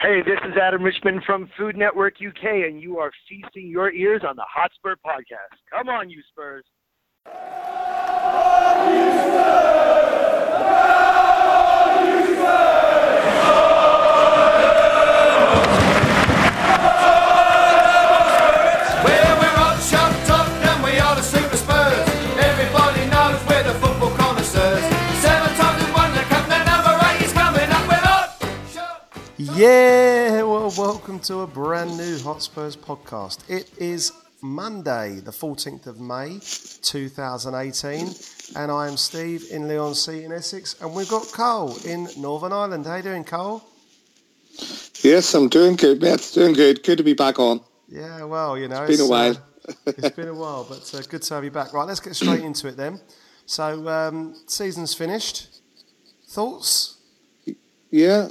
Hey, this is Adam Richmond from Food Network UK, and you are feasting your ears on the Hotspur Podcast. Come on, you Spurs. Yeah, well, welcome to a brand new Hotspurs podcast. It is Monday, the 14th of May, 2018, and I am Steve in Leigh-on-Sea in Essex, and we've got Cole in Northern Ireland. How you doing, Cole? Yes, I'm doing good, mate. Doing good. Good to be back on. Yeah, well, you know, it's been a while. It's been a while, but good to have you back. Right, let's get straight into it then. So, season's finished. Thoughts? Yeah.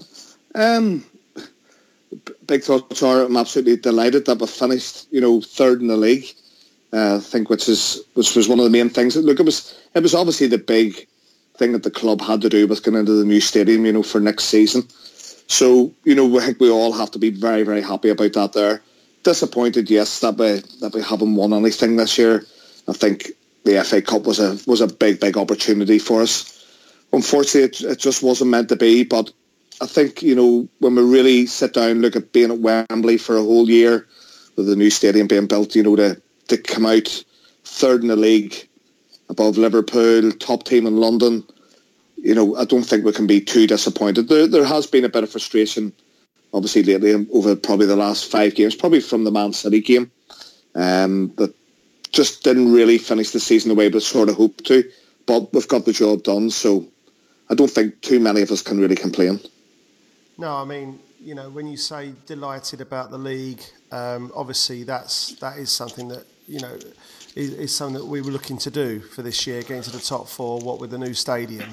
Big thoughts are I'm absolutely delighted that we finished, third in the league. I think which was one of the main things. Look, it was obviously the big thing that the club had to do with going into the new stadium, for next season. So, I think we all have to be very, very happy about that there. Disappointed, yes, that we haven't won anything this year. I think the FA Cup was a big, big opportunity for us. Unfortunately, it just wasn't meant to be, but I think, when we really sit down, look at being at Wembley for a whole year, with the new stadium being built, to come out third in the league, above Liverpool, top team in London, I don't think we can be too disappointed. There has been a bit of frustration, obviously, lately over probably the last 5 games, probably from the Man City game, that just didn't really finish the season the way we sort of hoped to, but we've got the job done, so I don't think too many of us can really complain. No, I mean, when you say delighted about the league, obviously that is something that, is something that we were looking to do for this year, getting to the top four, what with the new stadium.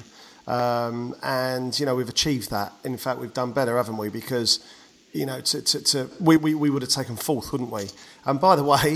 And, we've achieved that. In fact, we've done better, haven't we? Because, we would have taken fourth, wouldn't we? And by the way,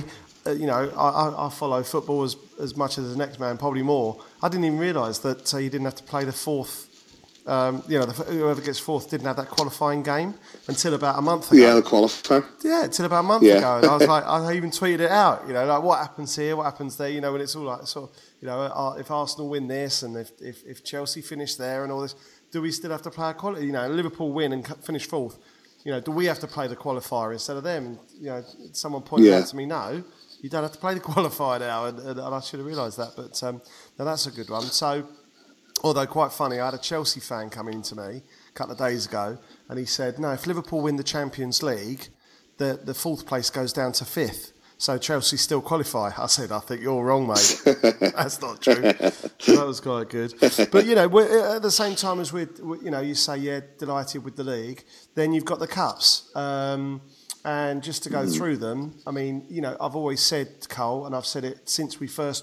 I follow football as much as the next man, probably more. I didn't even realise that you didn't have to play the fourth. Whoever gets fourth didn't have that qualifying game until about a month ago. Yeah, the qualifier. Yeah, until about a month ago. And I was like, I even tweeted it out, like what happens here, what happens there, and it's all like sort of, if Arsenal win this and if Chelsea finish there and all this, do we still have to play a quality? Liverpool win and finish fourth. Do we have to play the qualifier instead of them? And, someone pointed out to me, no, you don't have to play the qualifier now, and I should have realised that. But no, that's a good one. So, although quite funny, I had a Chelsea fan come in to me a couple of days ago, and he said, no, if Liverpool win the Champions League, the fourth place goes down to fifth. So Chelsea still qualify. I said, I think you're wrong, mate. That's not true. So that was quite good. But, at the same time as you say, yeah, delighted with the league, then you've got the cups. And just to go through them, I mean, I've always said, Cole, and I've said it since we first,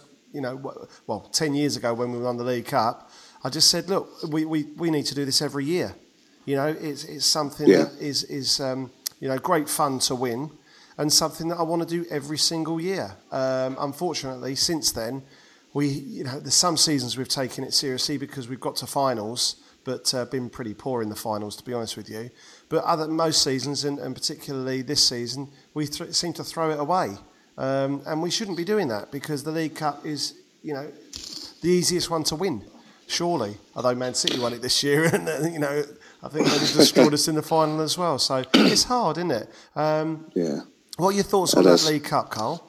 10 years ago when we won the League Cup, I just said, look, we need to do this every year. It's something that is great fun to win and something that I want to do every single year. Unfortunately, since then, there's some seasons we've taken it seriously because we've got to finals, but been pretty poor in the finals, to be honest with you. But most seasons, and particularly this season, we seem to throw it away. And we shouldn't be doing that because the League Cup is, the easiest one to win. Surely, although Man City won it this year, and I think they destroyed us in the final as well. So it's hard, isn't it? Yeah. What are your thoughts on that League Cup, Carl?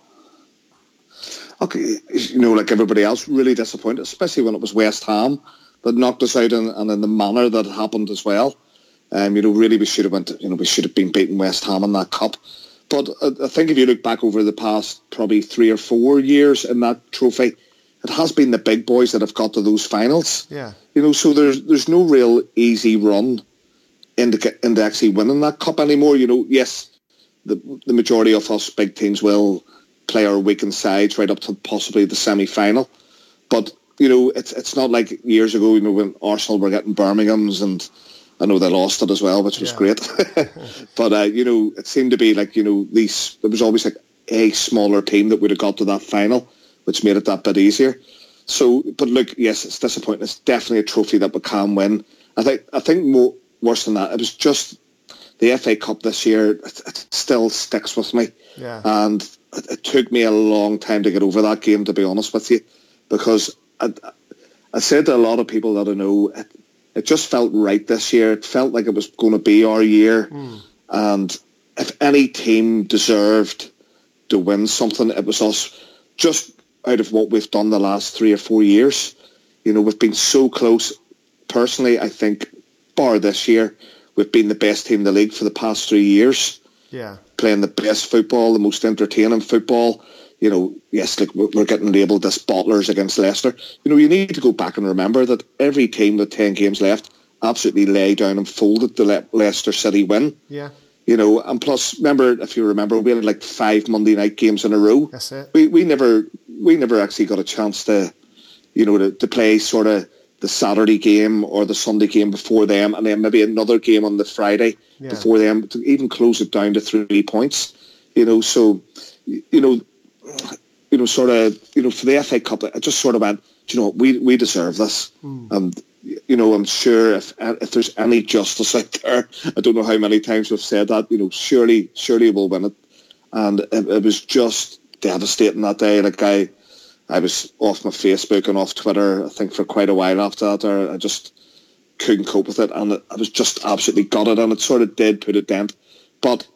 Okay, like everybody else, really disappointed, especially when it was West Ham that knocked us out, and in the manner that it happened as well. Really we should have been beating West Ham in that cup. But I think if you look back over the past probably 3 or 4 years in that trophy, it has been the big boys that have got to those finals. Yeah. So there's no real easy run into actually winning that cup anymore. Yes, the majority of us big teams will play our weakened sides right up to possibly the semi-final. But, it's not like years ago, when Arsenal were getting Birmingham's, and I know they lost it as well, which was great. But, it seemed to be like, there was always like a smaller team that would have got to that final, which made it that bit easier. So, but look, yes, it's disappointing. It's definitely a trophy that we can win. I think more worse than that, it was just the FA Cup this year, it still sticks with me. Yeah. And it took me a long time to get over that game, to be honest with you, because I said to a lot of people that I know, it just felt right this year. It felt like it was going to be our year. And if any team deserved to win something, it was us, just out of what we've done the last 3 or 4 years. We've been so close. Personally, I think, bar this year, we've been the best team in the league for the past 3 years. Yeah. Playing the best football, the most entertaining football. Yes, like we're getting labelled as bottlers against Leicester. You need to go back and remember that every team with 10 games left absolutely lay down and folded the Leicester City win. Yeah. And plus, if you remember, we had like 5 Monday night games in a row. That's it. We never actually got a chance to play sort of the Saturday game or the Sunday game before them, and then maybe another game on the Friday before them, to even close it down to 3 points. So sort of, for the FA Cup, I just sort of went, we deserve this. And, I'm sure if there's any justice out there, I don't know how many times we've said that, surely we'll win it. And it was just devastating that day. Like I was off my Facebook and off Twitter, I think, for quite a while after that. I just couldn't cope with it, and I was just absolutely gutted, and it sort of did put a dent. But,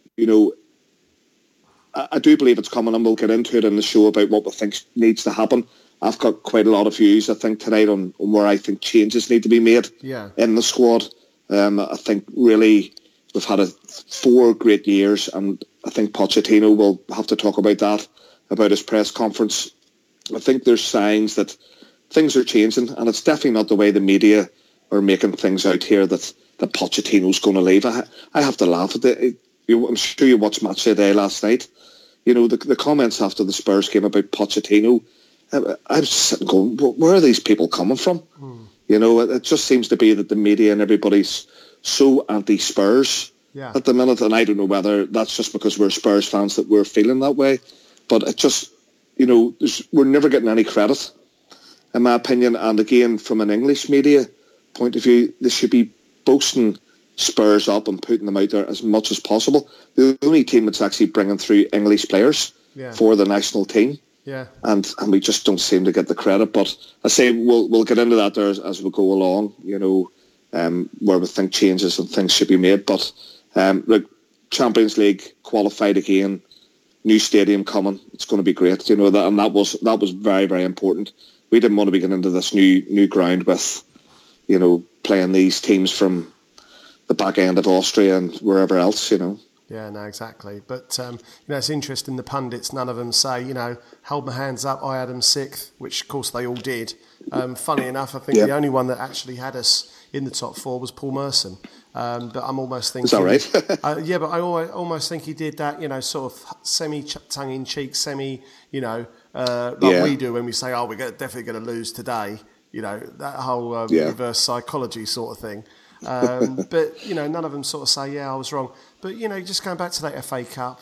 I do believe it's coming, and we'll get into it in the show about what we think needs to happen. I've got quite a lot of views, I think, tonight on where I think changes need to be made in the squad. I think really we've had 4 great years, and I think Pochettino will have to talk about that, about his press conference. I think there's signs that things are changing, and it's definitely not the way the media are making things out here that Pochettino's going to leave. I have to laugh at it. I'm sure you watched Match of the Day last night. The comments after the Spurs game about Pochettino, I was sitting going, where are these people coming from? It just seems to be that the media and everybody's so anti-Spurs at the minute, and I don't know whether that's just because we're Spurs fans that we're feeling that way, but it just, we're never getting any credit, in my opinion. And again, from an English media point of view, they should be boasting Spurs up and putting them out there as much as possible. The only team that's actually bringing through English players for the national team. Yeah. And we just don't seem to get the credit. But I say we'll get into that there as we go along, where we think changes and things should be made. But look, Champions League qualified again, new stadium coming. It's going to be great, and that was very, very important. We didn't want to be getting into this new ground with, playing these teams from the back end of Austria and wherever else, Yeah, no, exactly. But, it's interesting, the pundits, none of them say, hold my hands up, I had them 6th, which, of course, they all did. Funny enough, I think the only one that actually had us in the top 4 was Paul Merson. But I'm almost thinking... Is that right? Yeah, but I almost think he did that, sort of semi-tongue-in-cheek, we do when we say, we're definitely going to lose today. That whole reverse psychology sort of thing. But, none of them sort of say, I was wrong. But, just going back to that FA Cup,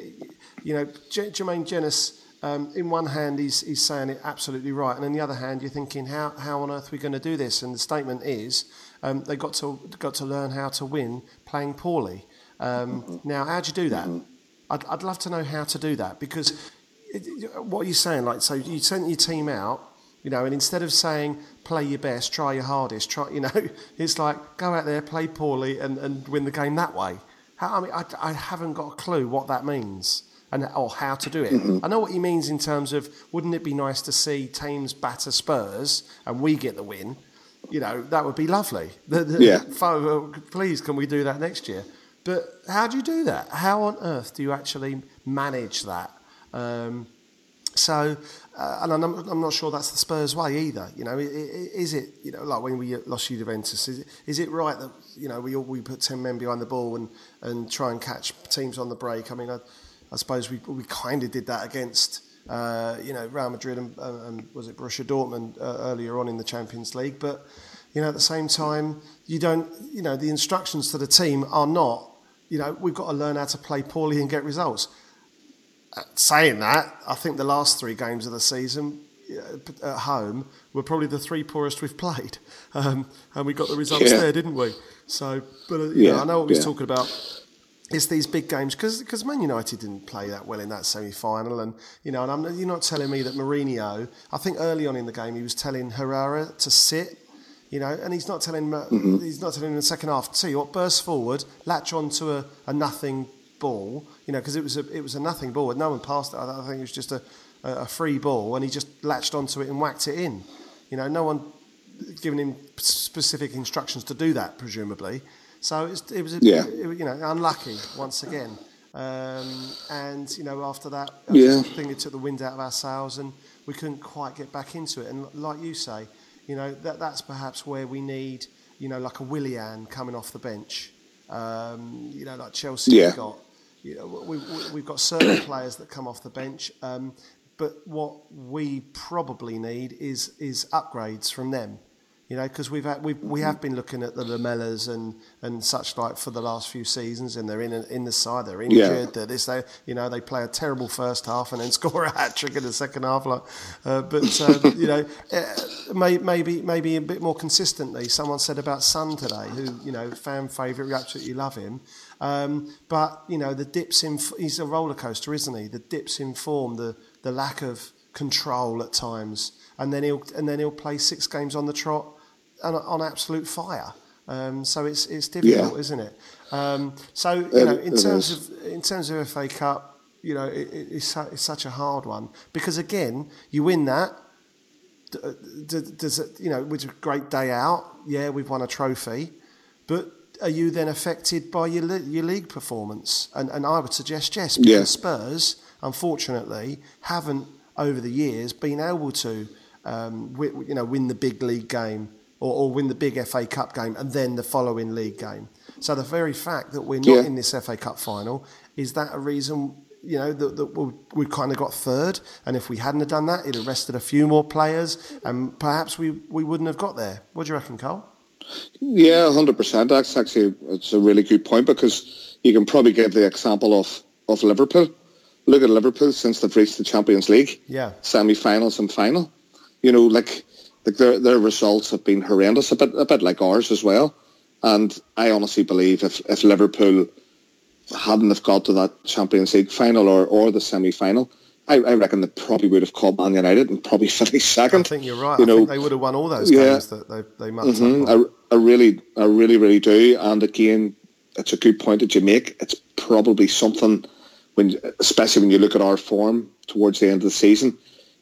Jermaine Jenas, in one hand, he's saying it absolutely right. And on the other hand, you're thinking, how on earth are we going to do this? And the statement is, they got to learn how to win playing poorly. Now, how do you do that? I'd love to know how to do that, because what are you saying? So you sent your team out, and instead of saying play your best, try your hardest, it's like go out there, play poorly, and win the game that way. I haven't got a clue what that means or how to do it. I know what he means in terms of, wouldn't it be nice to see teams batter Spurs and we get the win? That would be lovely. Please, can we do that next year? But how do you do that? How on earth do you actually manage that? And I'm not sure that's the Spurs way either. Is it, like when we lost Juventus, is it right that, we put 10 men behind the ball and try and catch teams on the break? I mean, I suppose we kind of did that against, Real Madrid and was it Borussia Dortmund earlier on in the Champions League. But, at the same time, you don't, the instructions to the team are not, we've got to learn how to play poorly and get results. Saying that, I think the last 3 games of the season, at home were probably the 3 poorest we've played, and we got the results there, didn't we? So, but I know what we was talking about. It's these big games because Man United didn't play that well in that semi-final, and and you're not telling me that Mourinho. I think early on in the game he was telling Herrera to sit, and he's not telling he's not telling him in the second half. See what, burst forward, latch onto a nothing ball, because it was a nothing ball. No one passed it. I think it was just a free ball, and he just latched onto it and whacked it in. No one giving him specific instructions to do that, presumably. So it was unlucky once again, and after that, I think it took the wind out of our sails, and we couldn't quite get back into it. And like you say, that's perhaps where we need, like a Willian coming off the bench, like Chelsea have got. We've got certain players that come off the bench, but what we probably need is upgrades from them. Because we have been looking at the Lamellas and such like for the last few seasons, and they're in the side, they're injured. They play a terrible first half and then score a hat trick in the second half. Maybe a bit more consistently. Someone said about Son today, who fan favourite, we absolutely love him. But the dips in, he's a roller coaster, isn't he? The dips in form, the lack of control at times, and then he'll play 6 games on the trot on absolute fire. So it's difficult, isn't it? In terms of FA Cup, it's such a hard one because again, you win that. Does it, which is a great day out? Yeah, we've won a trophy, but are you then affected by your league performance? And I would suggest yes, because Spurs, unfortunately, haven't over the years been able to win the big league game or win the big FA Cup game and then the following league game. So the very fact that we're not in this FA Cup final, is that a reason that we kind of got third? And if we hadn't have done that, it arrested a few more players and perhaps we wouldn't have got there. What do you reckon, Cole? Yeah, 100%. That's actually, it's a really good point because you can probably give the example of Liverpool. Look at Liverpool since they've reached the Champions League, semi-finals and final. Their results have been horrendous, a bit like ours as well. And I honestly believe if Liverpool hadn't have got to that Champions League final or the semi-final, I reckon they probably would have caught Man United and probably finished second. I think you're right. I think they would have won all those games that they mucked up. I really do. And again, it's a good point that you make. It's probably something especially when you look at our form towards the end of the season.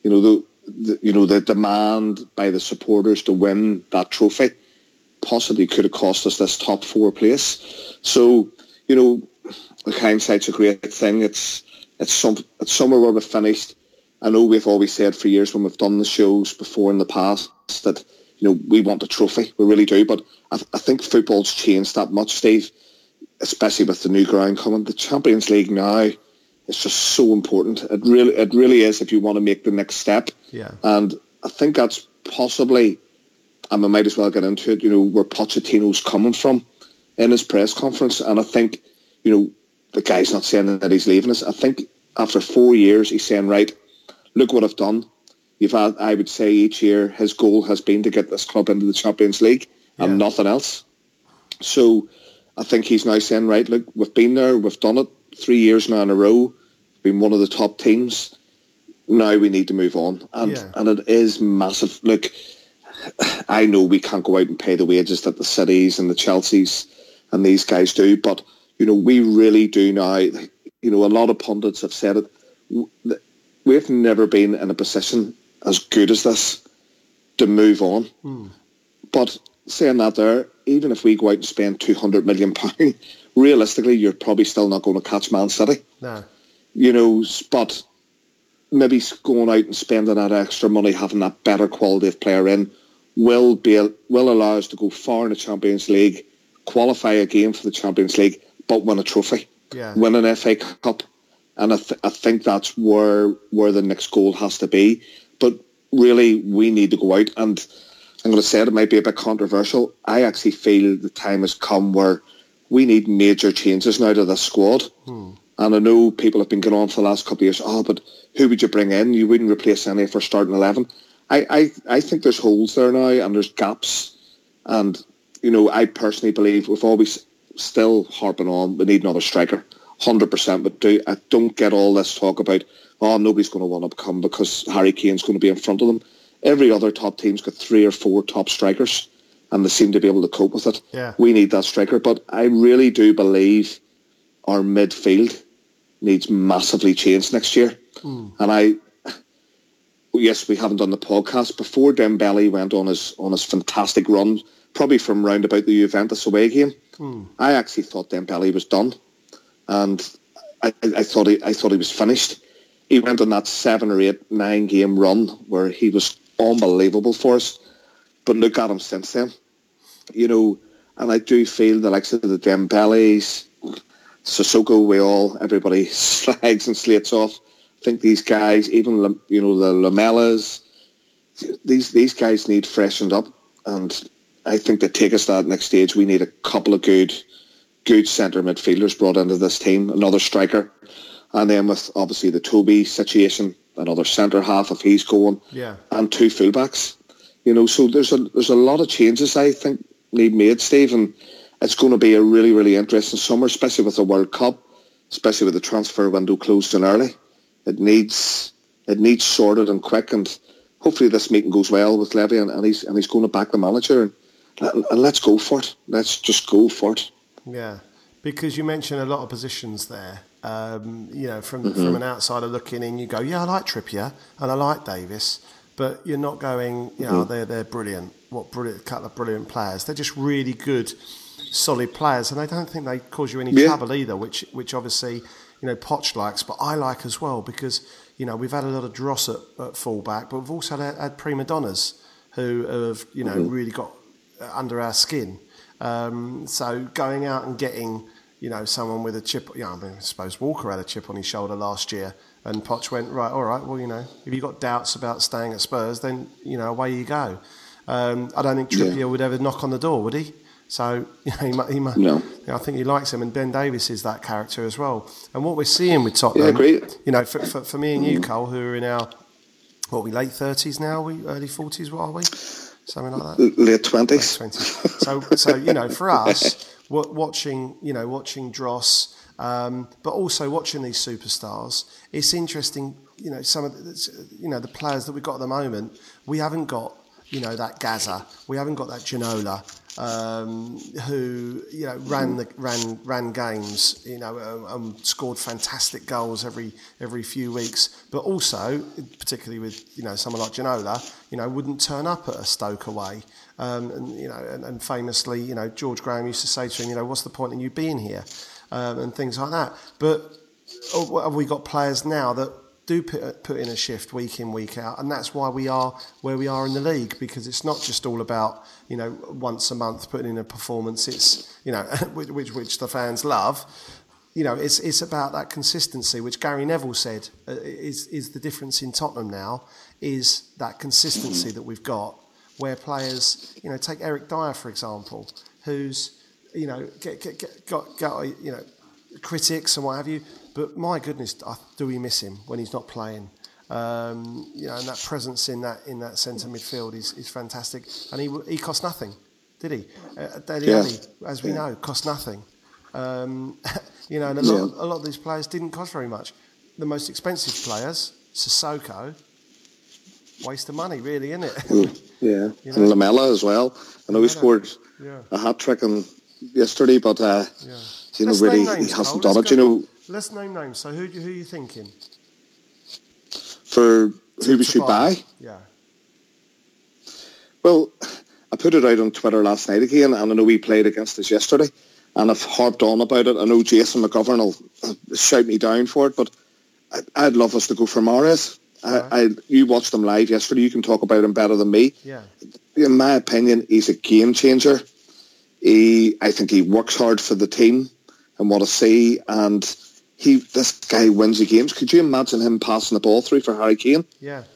The demand by the supporters to win that trophy possibly could have cost us this top 4 place. So, hindsight's a great thing. It's somewhere where we've finished. I know we've always said for years when we've done the shows before in the past that we want a trophy. We really do. But I think football's changed that much, Steve, especially with the new ground coming. The Champions League now is just so important. It really is if you want to make the next step. Yeah. And I think that's possibly, and we might as well get into it, where Pochettino's coming from in his press conference. And I think, the guy's not saying that he's leaving us. I think after 4 years, he's saying, right, look what I've done. I would say each year his goal has been to get this club into the Champions League and nothing else. So I think he's now saying, right, look, we've been there, we've done it 3 years now in a row, been one of the top teams. Now we need to move on. And it is massive. Look, I know we can't go out and pay the wages that the Cities and the Chelseas and these guys do, but, we really do now. A lot of pundits have said it. We've never been in a position as good as this to move on. But saying that there, even if we go out and spend £200 million, realistically, you're probably still not going to catch Man City. No. But maybe going out and spending that extra money, having that better quality of player in, will allow us to go far in the Champions League, qualify again for the Champions League, but win a trophy, win an FA Cup. And I think that's where the next goal has to be. But really, we need to go out. And I'm going to say it might be a bit controversial. I actually feel the time has come where we need major changes now to this squad. And I know people have been going on for the last couple of years, but who would you bring in? You wouldn't replace any for starting 11. I think there's holes there now and there's gaps. And, I personally believe we've always still harping on, we need another striker. 100%, but I don't get all this talk about, nobody's going to want to come because Harry Kane's going to be in front of them. Every other top team's got 3 or 4 top strikers, and they seem to be able to cope with it. Yeah. We need that striker, but I really do believe our midfield needs massively changed next year. And yes, we haven't done the podcast. Before Dembele went on his fantastic run, probably from round about the Juventus away game, I actually thought Dembele was done. And I thought he was finished. He went on that 7 or 8, 9 game run where he was unbelievable for us. But look at him since then. And I do feel the likes of the Dembele's, Sissoko, everybody slags and slates off. I think these guys, even the Lamellas, these guys need freshened up. And I think to take us to that next stage, we need a couple of good centre midfielders brought into this team, another striker, and then with obviously the Toby situation, another centre half if he's going, and 2 fullbacks. So there's a lot of changes I think need made, Steve, and it's going to be a really, really interesting summer, especially with the World Cup, especially with the transfer window closing early. It needs sorted and quick, and hopefully this meeting goes well with Levy and he's going to back the manager and let's go for it. Let's just go for it. Yeah, because you mentioned a lot of positions there. From an outsider looking in, you go, I like Trippier and I like Davis, but you're not going, they're brilliant. Couple of brilliant players. They're just really good, solid players, and I don't think they cause you any trouble either. Which obviously, Poch likes, but I like as well because we've had a lot of dross at fullback, but we've also had prima donnas who have really got under our skin. So going out and getting, someone with a chip, I suppose Walker had a chip on his shoulder last year, and Poch went, right, all right, well, if you've got doubts about staying at Spurs, then, away you go. I don't think Trippier would ever knock on the door, would he? So, he might. No. I think he likes him, and Ben Davies is that character as well. And what we're seeing with Tottenham, for me and you, Cole, who are in our, late 30s now, early 40s, what are we? Something like that. Late 20s. So for us, watching Dross, but also watching these superstars, it's interesting. Some of the players that we've got at the moment, we haven't got that Gaza, we haven't got that Ginola, who ran games, and scored fantastic goals every few weeks, but also particularly with someone like Ginola, wouldn't turn up at a Stoke away, and famously, George Graham used to say to him, what's the point in you being here, and things like that. But have we got players now that do put in a shift week in, week out, and that's why we are where we are in the league, because it's not just all about once a month putting in a performance. It's which the fans love. It's about that consistency, which Gary Neville said is the difference in Tottenham now, is that consistency that we've got, where players, take Eric Dyer for example, who's got critics and what have you. But my goodness, do we miss him when he's not playing? And that presence in that centre midfield is fantastic. And he cost nothing, did he? Dele Alli, as we know, cost nothing. And a lot of these players didn't cost very much. The most expensive players, Sissoko, waste of money, really, isn't it? And Lamela as well. I know he scored a hat trick yesterday, but he hasn't done it. Let's name names. So who are you thinking? For who we should buy? Yeah. Well, I put it out on Twitter last night again, and I know he played against us yesterday, and I've harped on about it. I know Jason McGovern will shout me down for it, but I'd love us to go for Mahrez. Right. You watched him live yesterday. You can talk about him better than me. Yeah. In my opinion, he's a game changer. I think he works hard for the team and what I see, and this guy wins the games. Could you imagine him passing the ball through for Harry Kane? Yeah.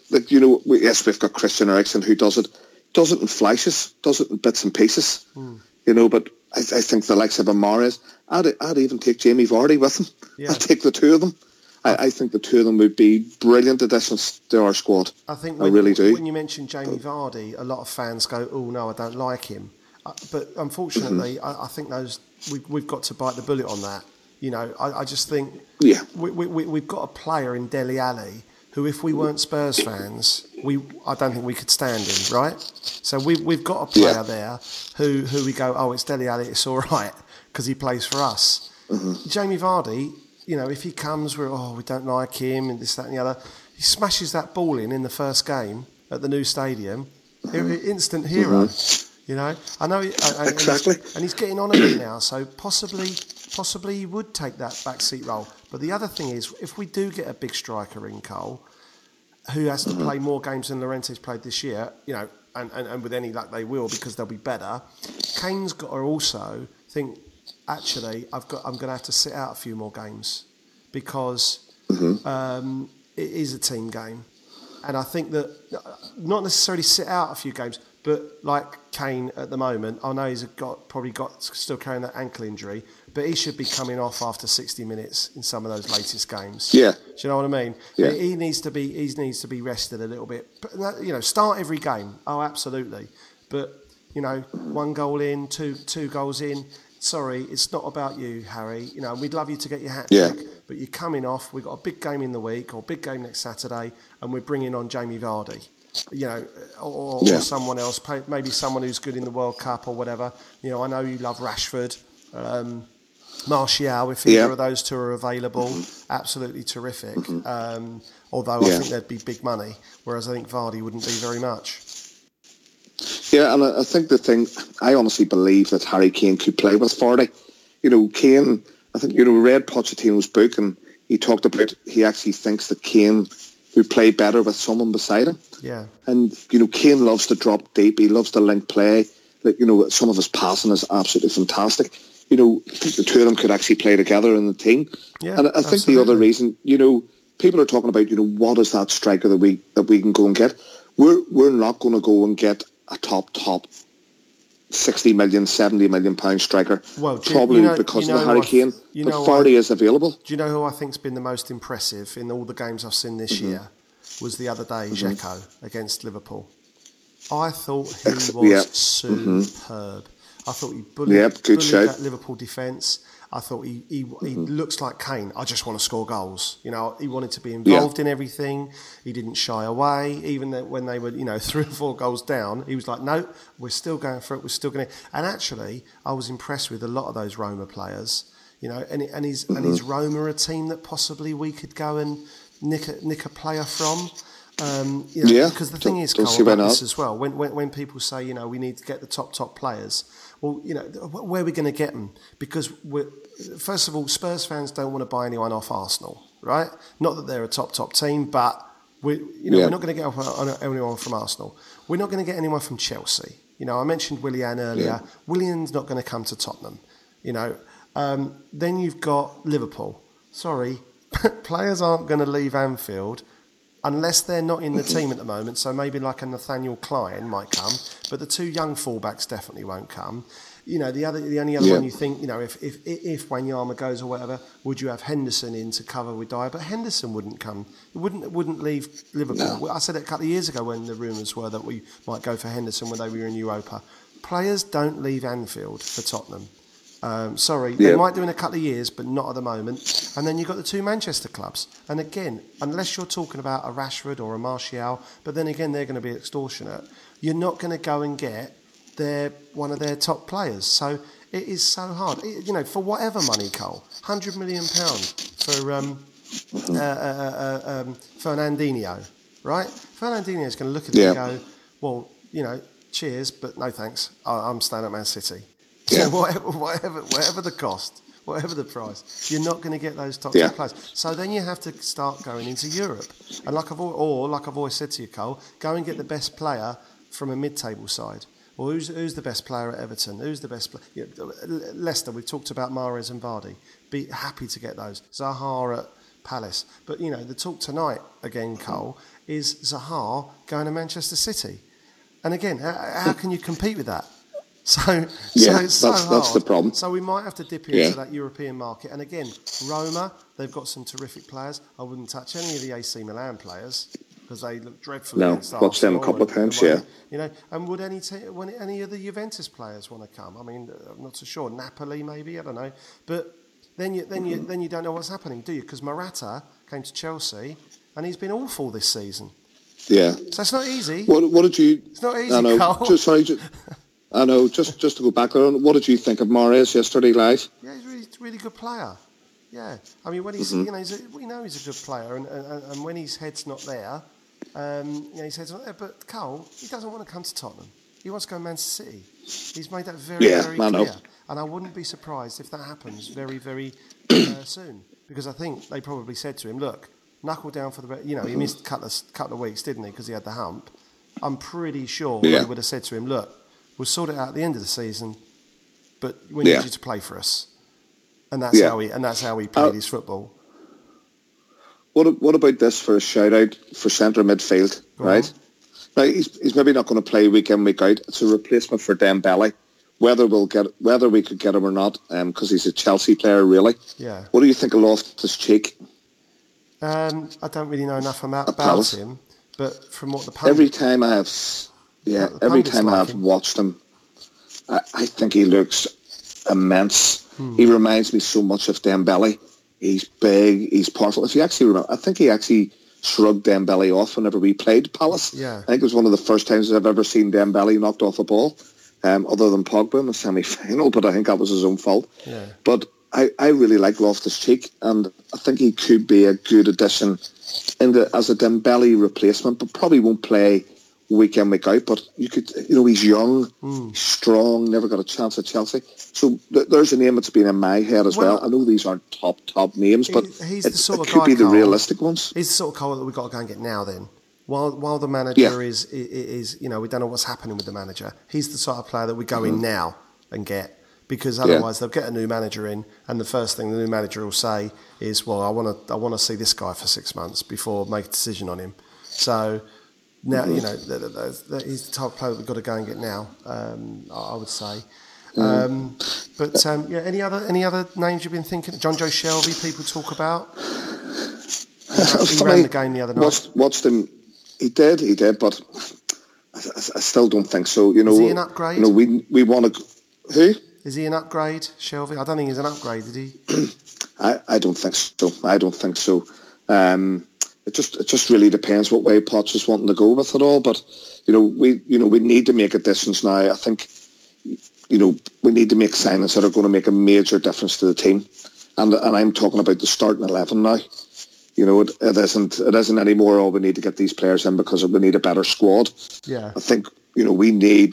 Yes, we've got Christian Eriksen who does it in flashes, does it in bits and pieces. But I think the likes of Mahrez, I'd even take Jamie Vardy with him. Yeah. I'd take the two of them. I think the two of them would be brilliant additions to our squad. I think I really do. When you mention Jamie Vardy, a lot of fans go, "Oh no, I don't like him." But unfortunately, I think we've got to bite the bullet on that. I just think we've got a player in Dele Alli who, if we weren't Spurs fans, I don't think we could stand him, right? So we've got a player there who we go, "Oh, it's Dele Alli, it's all right," because he plays for us. Jamie Vardy, if he comes, we don't like him and this, that and the other. He smashes that ball in the first game at the new stadium. Instant hero, I know. Exactly. And he's getting on a bit now, so possibly he would take that backseat role. But the other thing is, if we do get a big striker in, Cole, who has to play more games than Llorente's played this year, and with any luck they will, because they'll be better, Kane's got to also think, actually, I'm going to have to sit out a few more games because it is a team game. And I think that not necessarily sit out a few games, but like Kane at the moment, I know he's probably still carrying that ankle injury, but he should be coming off after 60 minutes in some of those latest games. Yeah. Do you know what I mean? Yeah. He needs to be rested a little bit. But, start every game. Oh, absolutely. But, one goal in, two goals in. Sorry, it's not about you, Harry. We'd love you to get your hat trick, but you're coming off. We've got a big game in the week or a big game next Saturday, and we're bringing on Jamie Vardy, or someone else, maybe someone who's good in the World Cup or whatever. I know you love Rashford, Martial. If either of those two are available, absolutely terrific. Although I think there'd be big money, whereas I think Vardy wouldn't be very much. Yeah, and I think I honestly believe that Harry Kane could play with Vardy. Kane, I think, read Pochettino's book, and he talked about he actually thinks that Kane would play better with someone beside him. Yeah. And, Kane loves to drop deep. He loves to link play. Some of his passing is absolutely fantastic. I think the two of them could actually play together in the team. Yeah, and I think the other reason, people are talking about, what is that striker that we can go and get? We're not going to go and get a top 60 million, 70 million pound striker. Well, probably because of the Harry Kane. But Vardy is available. Do you know who I think's been the most impressive in all the games I've seen this year? Was the other day, Dzeko against Liverpool. I thought he was superb. I thought he bullied that Liverpool defence. I thought he looks like Kane. I just want to score goals. He wanted to be involved in everything. He didn't shy away. Even when they were, 3 or 4 goals down, he was like, no, we're still going for it. We're still going to. And actually, I was impressed with a lot of those Roma players. And is Roma a team that possibly we could go and nick a player from? Because the thing is, Cole, about this as well. When people say, we need to get the top players. Well, where are we going to get them? Because first of all, Spurs fans don't want to buy anyone off Arsenal, right? Not that they're a top team, but we're not going to get anyone from Arsenal. We're not going to get anyone from Chelsea. I mentioned Willian earlier. Yeah. Willian's not going to come to Tottenham. Then you've got Liverpool. Sorry, players aren't going to leave Anfield unless they're not in the team at the moment. So maybe like a Nathaniel Klein might come, but the 2 young fullbacks definitely won't come. The only other one you think, if Wanyama goes or whatever, would you have Henderson in to cover with Dyer? But Henderson wouldn't come. Wouldn't leave Liverpool. No. I said it a couple of years ago when the rumours were that we might go for Henderson when they were in Europa. Players don't leave Anfield for Tottenham. They might do in a couple of years, but not at the moment. And then you've got the 2 Manchester clubs. And again, unless you're talking about a Rashford or a Martial, but then again, they're going to be extortionate, you're not going to go and get one of their top players. So it is so hard. For whatever money, Cole, £100 million for Fernandinho, right? Fernandinho is going to look at it and go, well, cheers, but no thanks. I'm staying at Man City. Yeah. So whatever the cost, whatever the price, you're not going to get those top players. So then you have to start going into Europe. And like I've always said to you, Cole, go and get the best player from a mid-table side. Well, who's the best player at Everton? Who's the best player? Leicester, we've talked about Mahrez and Vardy. Be happy to get those. Zaha at Palace. But, the talk tonight, again, Cole, is Zaha going to Manchester City. And again, how can you compete with that? That's the problem. So we might have to dip into that European market. And again, Roma, they've got some terrific players. I wouldn't touch any of the AC Milan players because they look dreadful. No, watched them a couple of times. You know, and would any of the Juventus players want to come? I mean, I'm not so sure. Napoli, maybe, I don't know. But then you don't know what's happening, do you? Because Morata came to Chelsea and he's been awful this season. Yeah. So it's not easy. What did you? It's not easy, I know. Carl. I know. Just to go back on, what did you think of Mahrez yesterday live? Yeah, he's a really good player. Yeah, I mean when he's you know we know he's a good player, and when his head's not there, his head's not there. But Carl, he doesn't want to come to Tottenham. He wants to go to Manchester City. He's made that very clear, and I wouldn't be surprised if that happens very very soon, because I think they probably said to him, look, knuckle down for the he missed a couple of weeks, didn't he, because he had the hump. I'm pretty sure they would have said to him, look, we'll sort it out at the end of the season, but we need you to play for us, and that's how he played his football. What about this for a shout out for centre midfield? Right, now he's maybe not going to play week in week out. It's a replacement for Dembele. Whether we could get him or not, because he's a Chelsea player, really. Yeah. What do you think of Loftus-Cheek? I don't really know enough about him, but from what the pundits... Every time I've watched him, I think he looks immense. He reminds me so much of Dembele. He's big, he's powerful. If you actually remember, I think he actually shrugged Dembele off whenever we played Palace. Yeah. I think it was one of the first times I've ever seen Dembele knocked off a ball, other than Pogba in the semi-final, but I think that was his own fault. Yeah. But I really like Loftus-Cheek, and I think he could be a good addition as a Dembele replacement, but probably won't play week in, week out. But he's young, he's strong, never got a chance at Chelsea. So there's a name that's been in my head as well. I know these aren't top names, but it could be the realistic ones. He's the sort of guy that we've got to go and get now then. While the manager is we don't know what's happening with the manager. He's the sort of player that we go in now and get. Because otherwise they'll get a new manager in, and the first thing the new manager will say is, "Well, I want to see this guy for 6 months before I make a decision on him." So now he's the type of player that we've got to go and get now. I would say. Any other names you've been thinking? John Joe Shelby, people talk about. He ran the game the other night. Watched him. He did, but I still don't think so. Is he an upgrade? We want to. Who? Is he an upgrade, Shelby? I don't think he's an upgrade, did he? I don't think so. It just really depends what way Potts is wanting to go with it all. But we need to make additions now. I think we need to make signings that are going to make a major difference to the team. And I'm talking about the starting 11 now. It isn't anymore. We need to get these players in because we need a better squad. Yeah. I think we need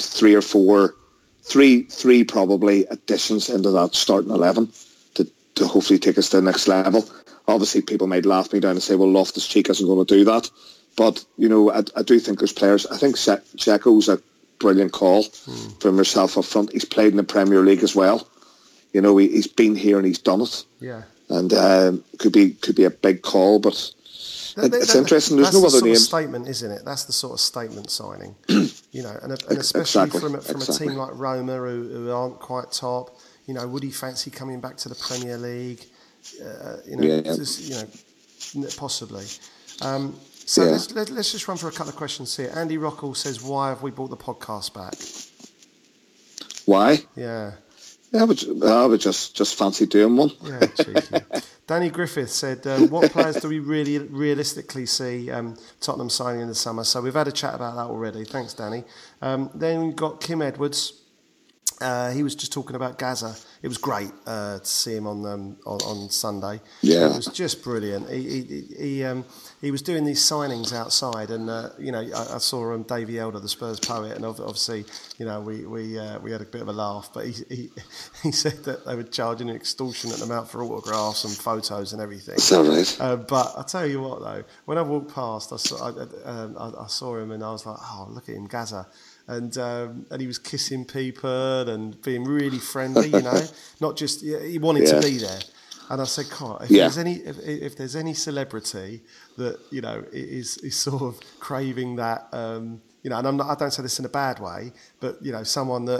three probably additions into that starting 11 to hopefully take us to the next level. Obviously, people might laugh me down and say, well, Loftus-Cheek isn't going to do that. But, I do think there's players. I think Dzeko's a brilliant call from yourself up front. He's played in the Premier League as well. He's been here and he's done it. Yeah. And could be a big call, but it's interesting. There's no other name. That's the sort of statement, isn't it? That's the sort of statement signing. And especially from a team like Roma who aren't quite top. Would he fancy coming back to the Premier League? Possibly. Let's just run through a couple of questions here. Andy Rockall says, "Why have we brought the podcast back?" Why? Yeah. I would just fancy doing one. Yeah, cheeky. Danny Griffith said, what players do we really realistically see Tottenham signing in the summer? So we've had a chat about that already. Thanks, Danny. Then we've got Kim Edwards. He was just talking about Gaza. It was great to see him on Sunday. Yeah, it was just brilliant. He was doing these signings outside, and I saw Davey Elder, the Spurs poet, and obviously we had a bit of a laugh. But he said that they were charging an extortionate amount for autographs and photos and everything. That's all right. But I tell you what, though, when I walked past, I saw him, and I was like, oh, look at him, Gaza. And he was kissing people and being really friendly, not just he wanted to be there. And I said, God, if there's any celebrity that is sort of craving that, and I don't say this in a bad way, but someone that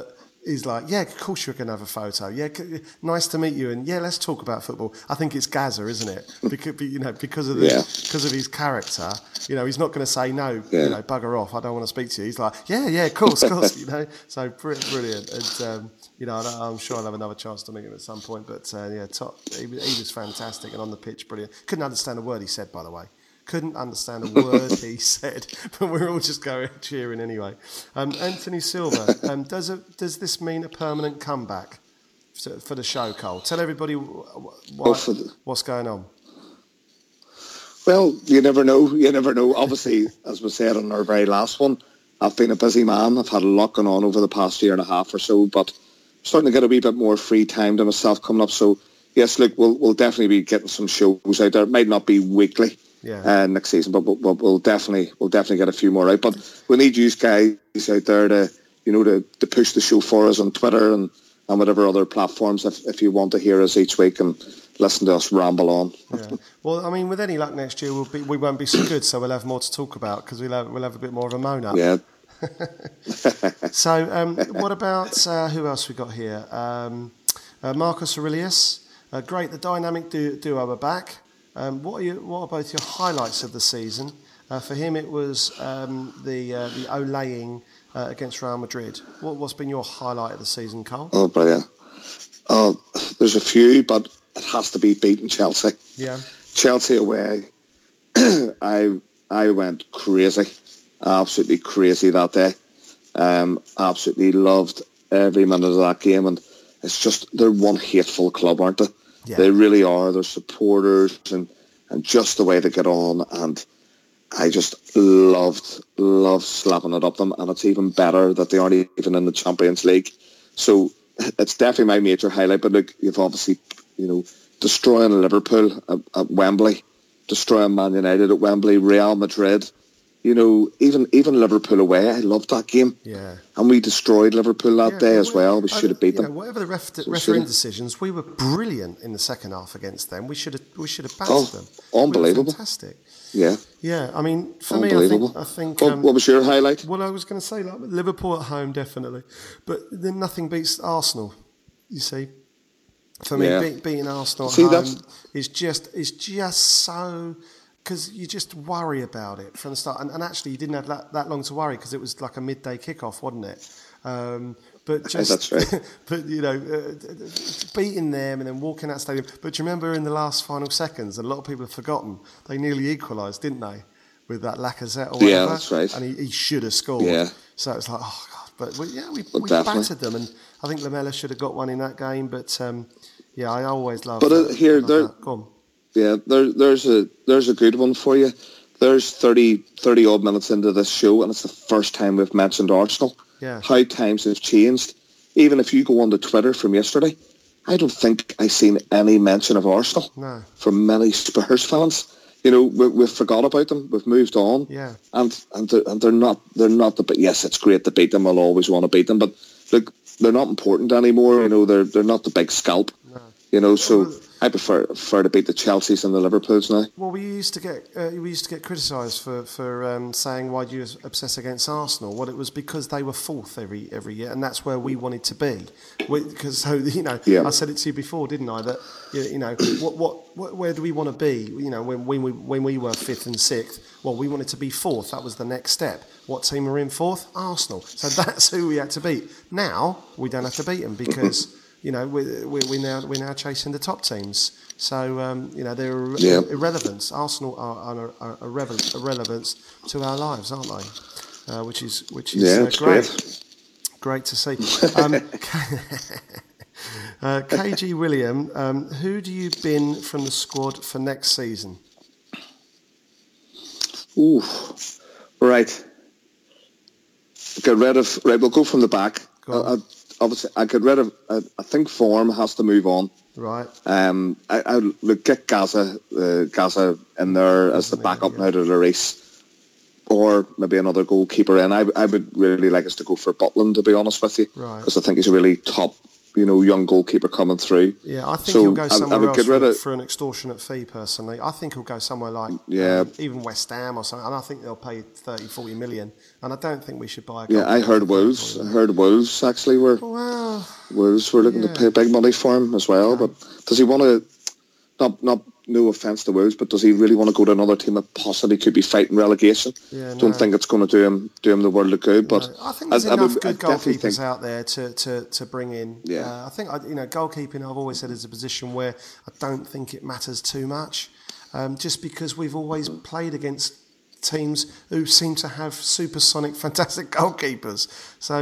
he's like, yeah, of course you're going to have a photo. Yeah, nice to meet you, and yeah, let's talk about football. I think it's Gaza, isn't it? Because of his character. He's not going to say no. Bugger off. I don't want to speak to you. He's like, yeah, of course. So brilliant, and I'm sure I'll have another chance to meet him at some point. But he was fantastic, and on the pitch, brilliant. Couldn't understand a word he said, by the way. Couldn't understand a word he said, but we're all just going cheering anyway. Anthony Silva, does this mean a permanent comeback for the show, Cole? Tell everybody what's going on. Well, you never know. Obviously, as we said on our very last one, I've been a busy man. I've had a lot going on over the past year and a half or so, but I'm starting to get a wee bit more free time to myself coming up. So, yes, look, we'll definitely be getting some shows out there. It might not be weekly. Next season, but we'll definitely get a few more out. But we need you guys out there to push the show for us on Twitter and whatever other platforms if you want to hear us each week and listen to us ramble on. Yeah. Well, I mean, with any luck next year, we won't be so good, so we'll have more to talk about because we'll have a bit more of a moan up. Yeah. So, what about who else we got here? Marcus Aurelius. Great, the dynamic duo are back. What are both your highlights of the season? For him, it was the Olaying against Real Madrid. What's been your highlight of the season, Cole? Oh, brilliant. Oh, there's a few, but it has to be beating Chelsea. Yeah. Chelsea away. I went crazy, absolutely crazy that day. Absolutely loved every minute of that game, and it's just they're one hateful club, aren't they? Yeah. They really are. Their supporters and just the way they get on, and I just loved slapping it up them. And it's even better that they aren't even in the Champions League. So it's definitely my major highlight. But look, you've obviously destroying Liverpool at Wembley, destroying Man United at Wembley, Real Madrid. Even Liverpool away, I loved that game. Yeah. And we destroyed Liverpool that day as well. We should have beat them. Whatever the refereeing decisions, we were brilliant in the second half against them. We should have battered them. Unbelievable. We were fantastic. Yeah. Yeah, I mean, for me, I think. What was your highlight? Well, I was going to say Liverpool at home, definitely, but then nothing beats Arsenal. You see, for me, beating Arsenal at home is just so. Because you just worry about it from the start. And actually, you didn't have that long to worry because it was like a midday kickoff, wasn't it? But just, that's right. But, beating them and then walking out stadium. But do you remember in the last final seconds, a lot of people have forgotten, they nearly equalised, didn't they? With that Lacazette or whatever. Yeah, that's right. And he should have scored. Yeah. So it's like, oh, God. But we battered them. And I think Lamela should have got one in that game. But, I always love Go on. Yeah, there's a good one for you. There's 30 odd minutes into this show, and it's the first time we've mentioned Arsenal. Yeah. How times have changed. Even if you go on to Twitter from yesterday, I don't think I've seen any mention of Arsenal from many Spurs fans. We've forgot about them. We've moved on. Yeah. And they're not the. Yes, it's great to beat them. I'll always want to beat them, but look, they're not important anymore. They're not the big scalp. No. So. I prefer to beat the Chelseas and the Liverpools now. Well, we used to get criticised for saying why do you obsess against Arsenal? Well, it was because they were fourth every year, and that's where we wanted to be. I said it to you before, didn't I? That where do we want to be? When we were fifth and sixth, well, we wanted to be fourth. That was the next step. What team were in fourth? Arsenal. So that's who we had to beat. Now we don't have to beat them because. We're now chasing the top teams, so they're irrelevance. Arsenal are irrelevance to our lives, aren't they? Which is great to see. KG William, who do you bin from the squad for next season? Ooh, right. We'll go from the back. Obviously, I get rid of. I think form has to move on. Right. I would get Gaza in there as the backup now to Lloris, or maybe another goalkeeper in. I would really like us to go for Butland, to be honest with you, right? Because I think he's a really top young goalkeeper coming through. Yeah, I think he'll go somewhere else for an extortionate fee, personally. I think he'll go somewhere like even West Ham or something, and I think they'll pay 30, 40 million, and I don't think we should buy a goalkeeper. Yeah, I heard Wolves actually were looking to pay big money for him as well, but does he want to, not no offence to Wolves, but does he really want to go to another team that possibly could be fighting relegation? Don't think it's going to do him the world of good. But I think there's enough good goalkeepers out there to bring in. Yeah, I think goalkeeping, I've always said, is a position where I don't think it matters too much, just because we've always played against teams who seem to have supersonic, fantastic goalkeepers. So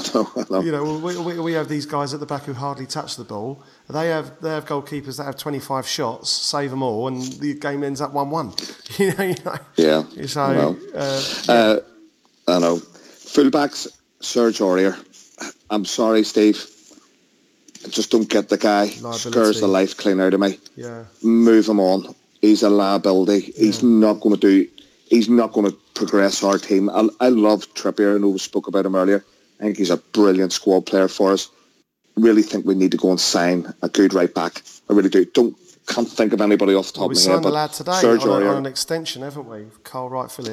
we have these guys at the back who hardly touch the ball. They have goalkeepers that have 25 shots, save them all, and the game ends up 1-1. Yeah. So I know. Fullbacks, Serge Aurier. I'm sorry, Steve. I just don't get the guy. Scares the life clean out of me. Yeah. Move him on. He's a liability. Yeah. He's not going to progress our team. I love Trippier. I know we spoke about him earlier. I think he's a brilliant squad player for us. Really think we need to go and sign a good right back. I really do. Can't think of anybody off the top of my head. We signed the lad today on an extension, haven't we? Carl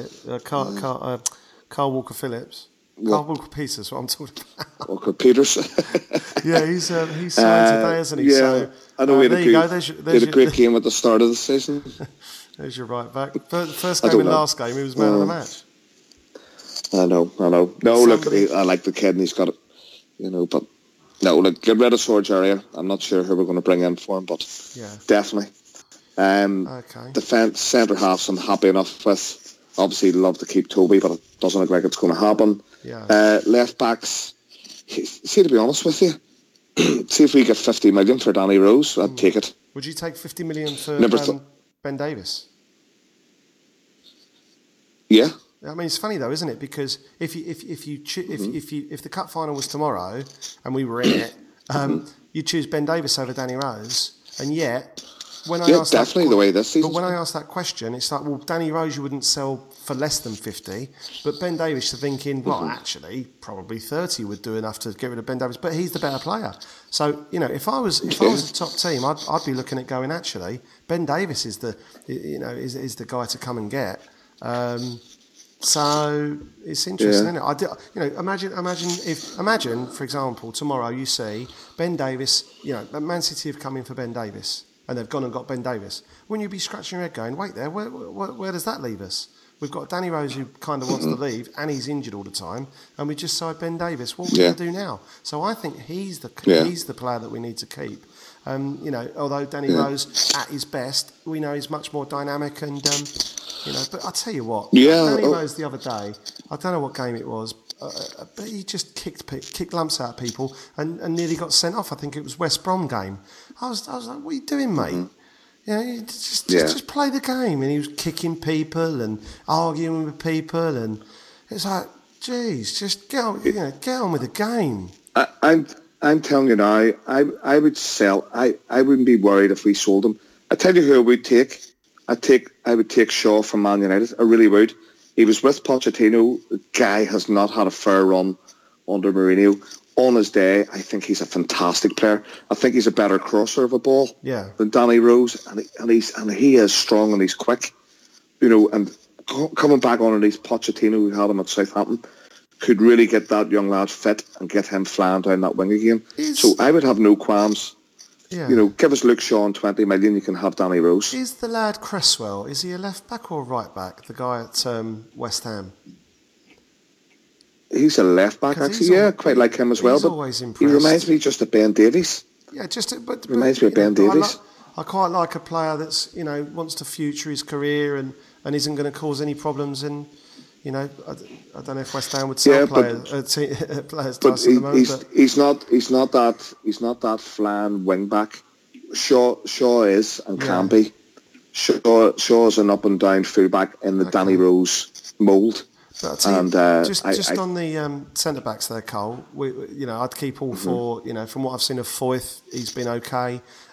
Walker-Phillips. Carl Walker-Peters is what I'm talking about. Walker-Peters. Yeah, he's signed today, isn't he? Yeah, so, I know he had a great game at the start of the season. There's your right back. First game and last game, he was man of the match. I know. No, look, I like the kid and he's got it, but no, look, get rid of Serge Aurier. I'm not sure who we're going to bring in for him, but definitely. Defence, centre-halves, I'm happy enough with. Obviously, love to keep Toby, but it doesn't look like it's going to happen. Yeah. Left-backs, see, to be honest with you, see if we get 50 million for Danny Rose, I'd take it. Would you take 50 million for Ben Davis? Yeah. I mean, it's funny though, isn't it? Because if the cup final was tomorrow and we were in it, you choose Ben Davis over Danny Rose, and yet when I asked definitely the way this season. But when I asked that question, it's like, well, Danny Rose you wouldn't sell for less than 50, but Ben Davis you're thinking, well, actually, probably 30 would do enough to get rid of Ben Davis, but he's the better player. So if I was a top team, I'd be looking at going, actually, Ben Davis is the guy to come and get. So it's interesting, isn't it? Imagine, for example, tomorrow you see Ben Davis. Man City have come in for Ben Davis, and they've gone and got Ben Davis. Wouldn't you be scratching your head, going, "Wait there, where does that leave us? We've got Danny Rose who kind of wants to leave, and he's injured all the time, and we just signed Ben Davis. What are we going to do now?" So I think he's the player that we need to keep. Although Danny Rose at his best, we know he's much more dynamic and. But I tell you what, Danny Rose the other day, I don't know what game it was, but he just kicked lumps out of people and nearly got sent off. I think it was West Brom game. I was like, what are you doing, mate? Just play the game. And he was kicking people and arguing with people, and it's like, geez, just get on with the game. I'm telling you now, I would sell. I wouldn't be worried if we sold him. I tell you who I would take. I would take Shaw from Man United. I really would. He was with Pochettino. The guy has not had a fair run under Mourinho. On his day, I think he's a fantastic player. I think he's a better crosser of a ball than Danny Rose, and he is strong and he's quick. And coming back on these Pochettino, who had him at Southampton, could really get that young lad fit and get him flying down that wing again. So I would have no qualms. Yeah. Give us Luke Shaw on 20 million, you can have Danny Rose. Is the lad Cresswell, is he a left back or a right back, the guy at West Ham? He's a left back, actually. Quite like him as well. But always impressed. He reminds me just of Ben Davies. Yeah, reminds me of Ben Davies. I quite like a player that's wants to future his career and isn't going to cause any problems. And I don't know if West Ham would sell players to us at the moment. He's not that flying wing back. Shaw is and can be. Shaw's an up and down fullback in the Danny Rose mould. But on the centre backs there, Cole. I'd keep all four. From what I've seen of Foyth, he's been okay.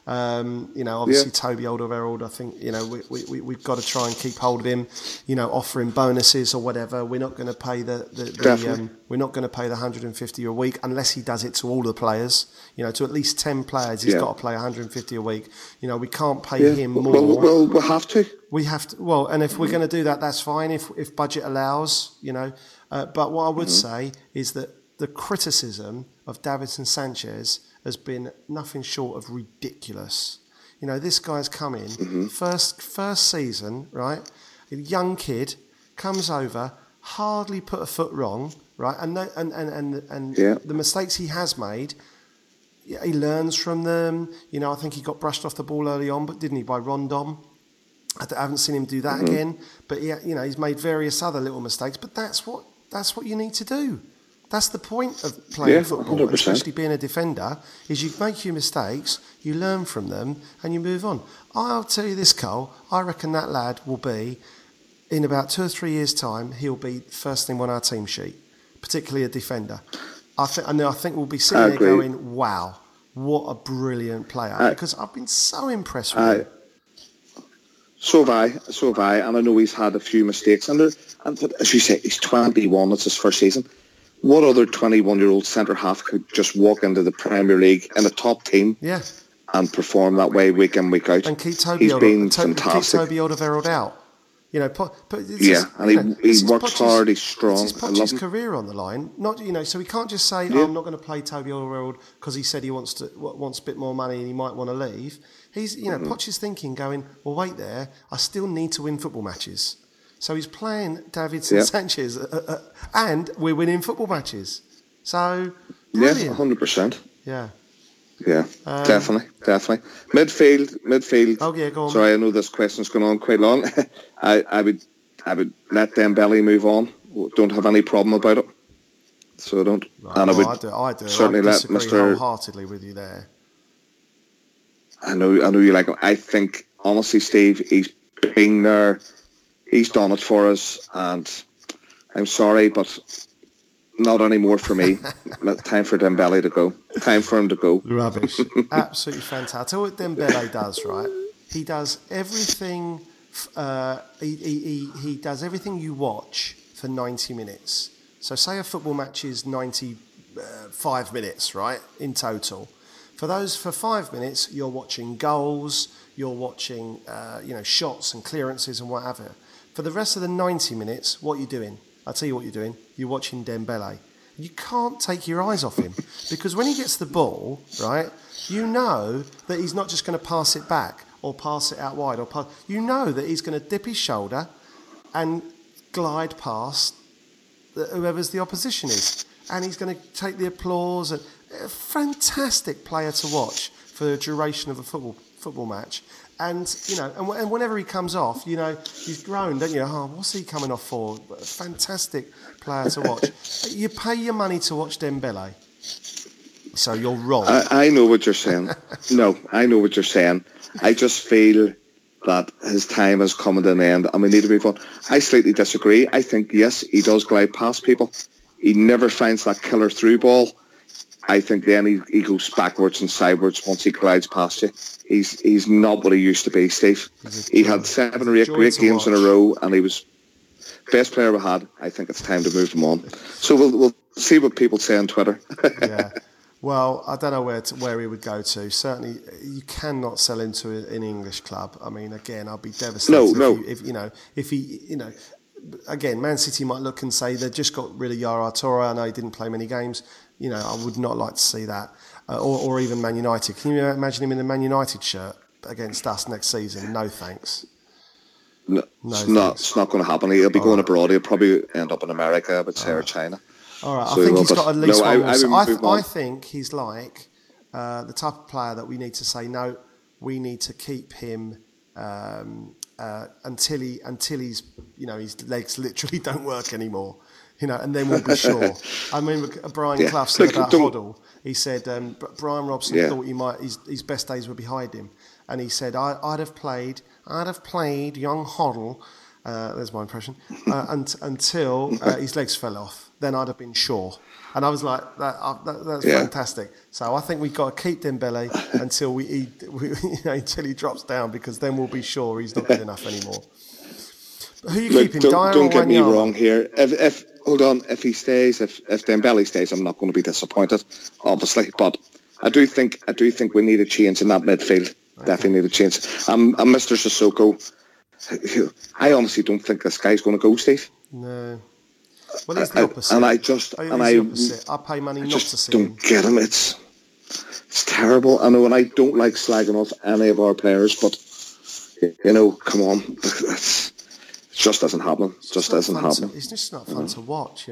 Obviously Toby Alderweireld, I think, we've got to try and keep hold of him, offer him bonuses or whatever. We're not going to pay we're not going to pay the 150 a week unless he does it to all the players. To at least 10 players, he's got to play 150 a week. We can't pay him more. Well, we'll have to. We have to. Well, and if we're going to do that, that's fine. If budget allows, But what I would say is that the criticism of Davinson Sanchez has been nothing short of ridiculous. This guy's come in first season, right? A young kid comes over, hardly put a foot wrong, right? And the mistakes he has made, he learns from them. I think he got brushed off the ball early on, but didn't he, by Rondon? I haven't seen him do that again. But he's made various other little mistakes. But that's what you need to do. That's the point of playing football, 100%. Especially being a defender, is you make your mistakes, you learn from them, and you move on. I'll tell you this, Cole, I reckon that lad will be, in about 2 or 3 years' time, he'll be first name on our team sheet, particularly a defender. I think we'll be sitting there going, wow, what a brilliant player, because I've been so impressed with him. So have I, and I know he's had a few mistakes. And as you say, he's 21, it's his first season. What other 21-year-old centre-half could just walk into the Premier League in a top team and perform that way week in, week out? And keep Toby Alderweireld out. He works hard, he's strong. It's his career on the line. So he can't just say, I'm not going to play Toby Alderweireld because he said he wants a bit more money and he might want to leave. He's, Poch is thinking, going, well, wait there, I still need to win football matches. So he's playing Davinson Sanchez, and we're winning football matches. So, brilliant. 100%. Yeah. Yeah, definitely. Midfield. Oh yeah, go on. Sorry, I know this question's going on quite long. I would let Dembele move on. Don't have any problem about it. So I don't. Right, and I do. Certainly I let Mr. wholeheartedly with you there. I know you like him. I think honestly, Steve, he's been there. He's done it for us, and I'm sorry, but not anymore for me. Time for Dembele to go. Time for him to go. Rubbish. Absolutely fantastic. I tell you what Dembele does, right? He does everything. He does everything you watch for 90 minutes. So say a football match is 95 minutes, right, in total. For 5 minutes, you're watching goals, you're watching shots and clearances and whatever. For the rest of the 90 minutes, what are you doing? I'll tell you what you're doing. You're watching Dembele. You can't take your eyes off him because when he gets the ball, right, you know that he's not just going to pass it back or pass it out wide. You know that he's going to dip his shoulder and glide past whoever's the opposition is. And he's going to take the applause. A fantastic player to watch for the duration of a football match. And and whenever he comes off, he's grown, don't you? Oh, what's he coming off for? A fantastic player to watch. You pay your money to watch Dembele, so you're wrong. I know what you're saying. No, I know what you're saying. I just feel that his time has come to an end, and we need to move on. I slightly disagree. I think yes, he does glide past people. He never finds that killer through ball. I think then he goes backwards and sideways once he glides past you. He's not what he used to be, Steve. He had 7 or 8 great games in a row, and he was best player we had. I think it's time to move him on. So we'll see what people say on Twitter. Yeah. Well, I don't know where he would go to. Certainly, you cannot sell him to an English club. I mean, again, I'll be devastated if he. Again, Man City might look and say they've just got rid of Yaya Toure. I know he didn't play many games. I would not like to see that. Or even Man United. Can you imagine him in a Man United shirt against us next season? No thanks. No, it's not going to happen. He'll be going abroad. He'll probably end up in America, I would say, or China. All right, so I think he's got at least one more. I think he's like the type of player that we need to say, no, we need to keep him until he's, his legs literally don't work anymore. And then we'll be sure. I mean, Brian Clough said about Hoddle. He said Brian Robson thought his best days were behind him, and he said I'd have played young Hoddle There's my impression. Until his legs fell off. Then I'd have been sure. And I was like, that's fantastic. So I think we've got to keep Dembele until until he drops down, because then we'll be sure he's not good enough anymore. But who are you keeping, Dier or Wanyama? Don't get me wrong here. If he stays, if Dembele stays, I'm not going to be disappointed, obviously. But I do think we need a change in that midfield. Okay. Definitely need a change. And Mr. Sissoko, I honestly don't think this guy's going to go, Steve. No. Well, he's the opposite. I pay money not to see him. Don't get him. It's terrible. I know, and I don't like slagging off any of our players, but come on, it just doesn't happen. It's just not fun to watch.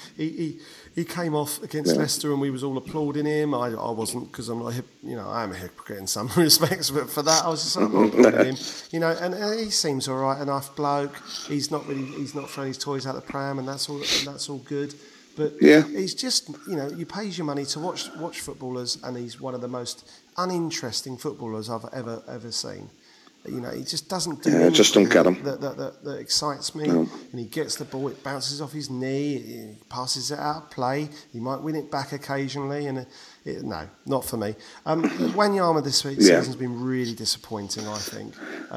He came off against Leicester, and we was all applauding him. I wasn't, because I'm not, I am a hypocrite in some respects, but for that I was just applauding him. And he seems all right, enough bloke. He's not throwing his toys out the pram, and that's all good. But he's just, you pay your money to watch footballers, and he's one of the most uninteresting footballers I've ever seen. He just doesn't do anything. Just don't get him. That excites me. No. And he gets the ball, it bounces off his knee, he passes it out of play. He might win it back occasionally, and no, not for me. Wanyama this season's been really disappointing, I think.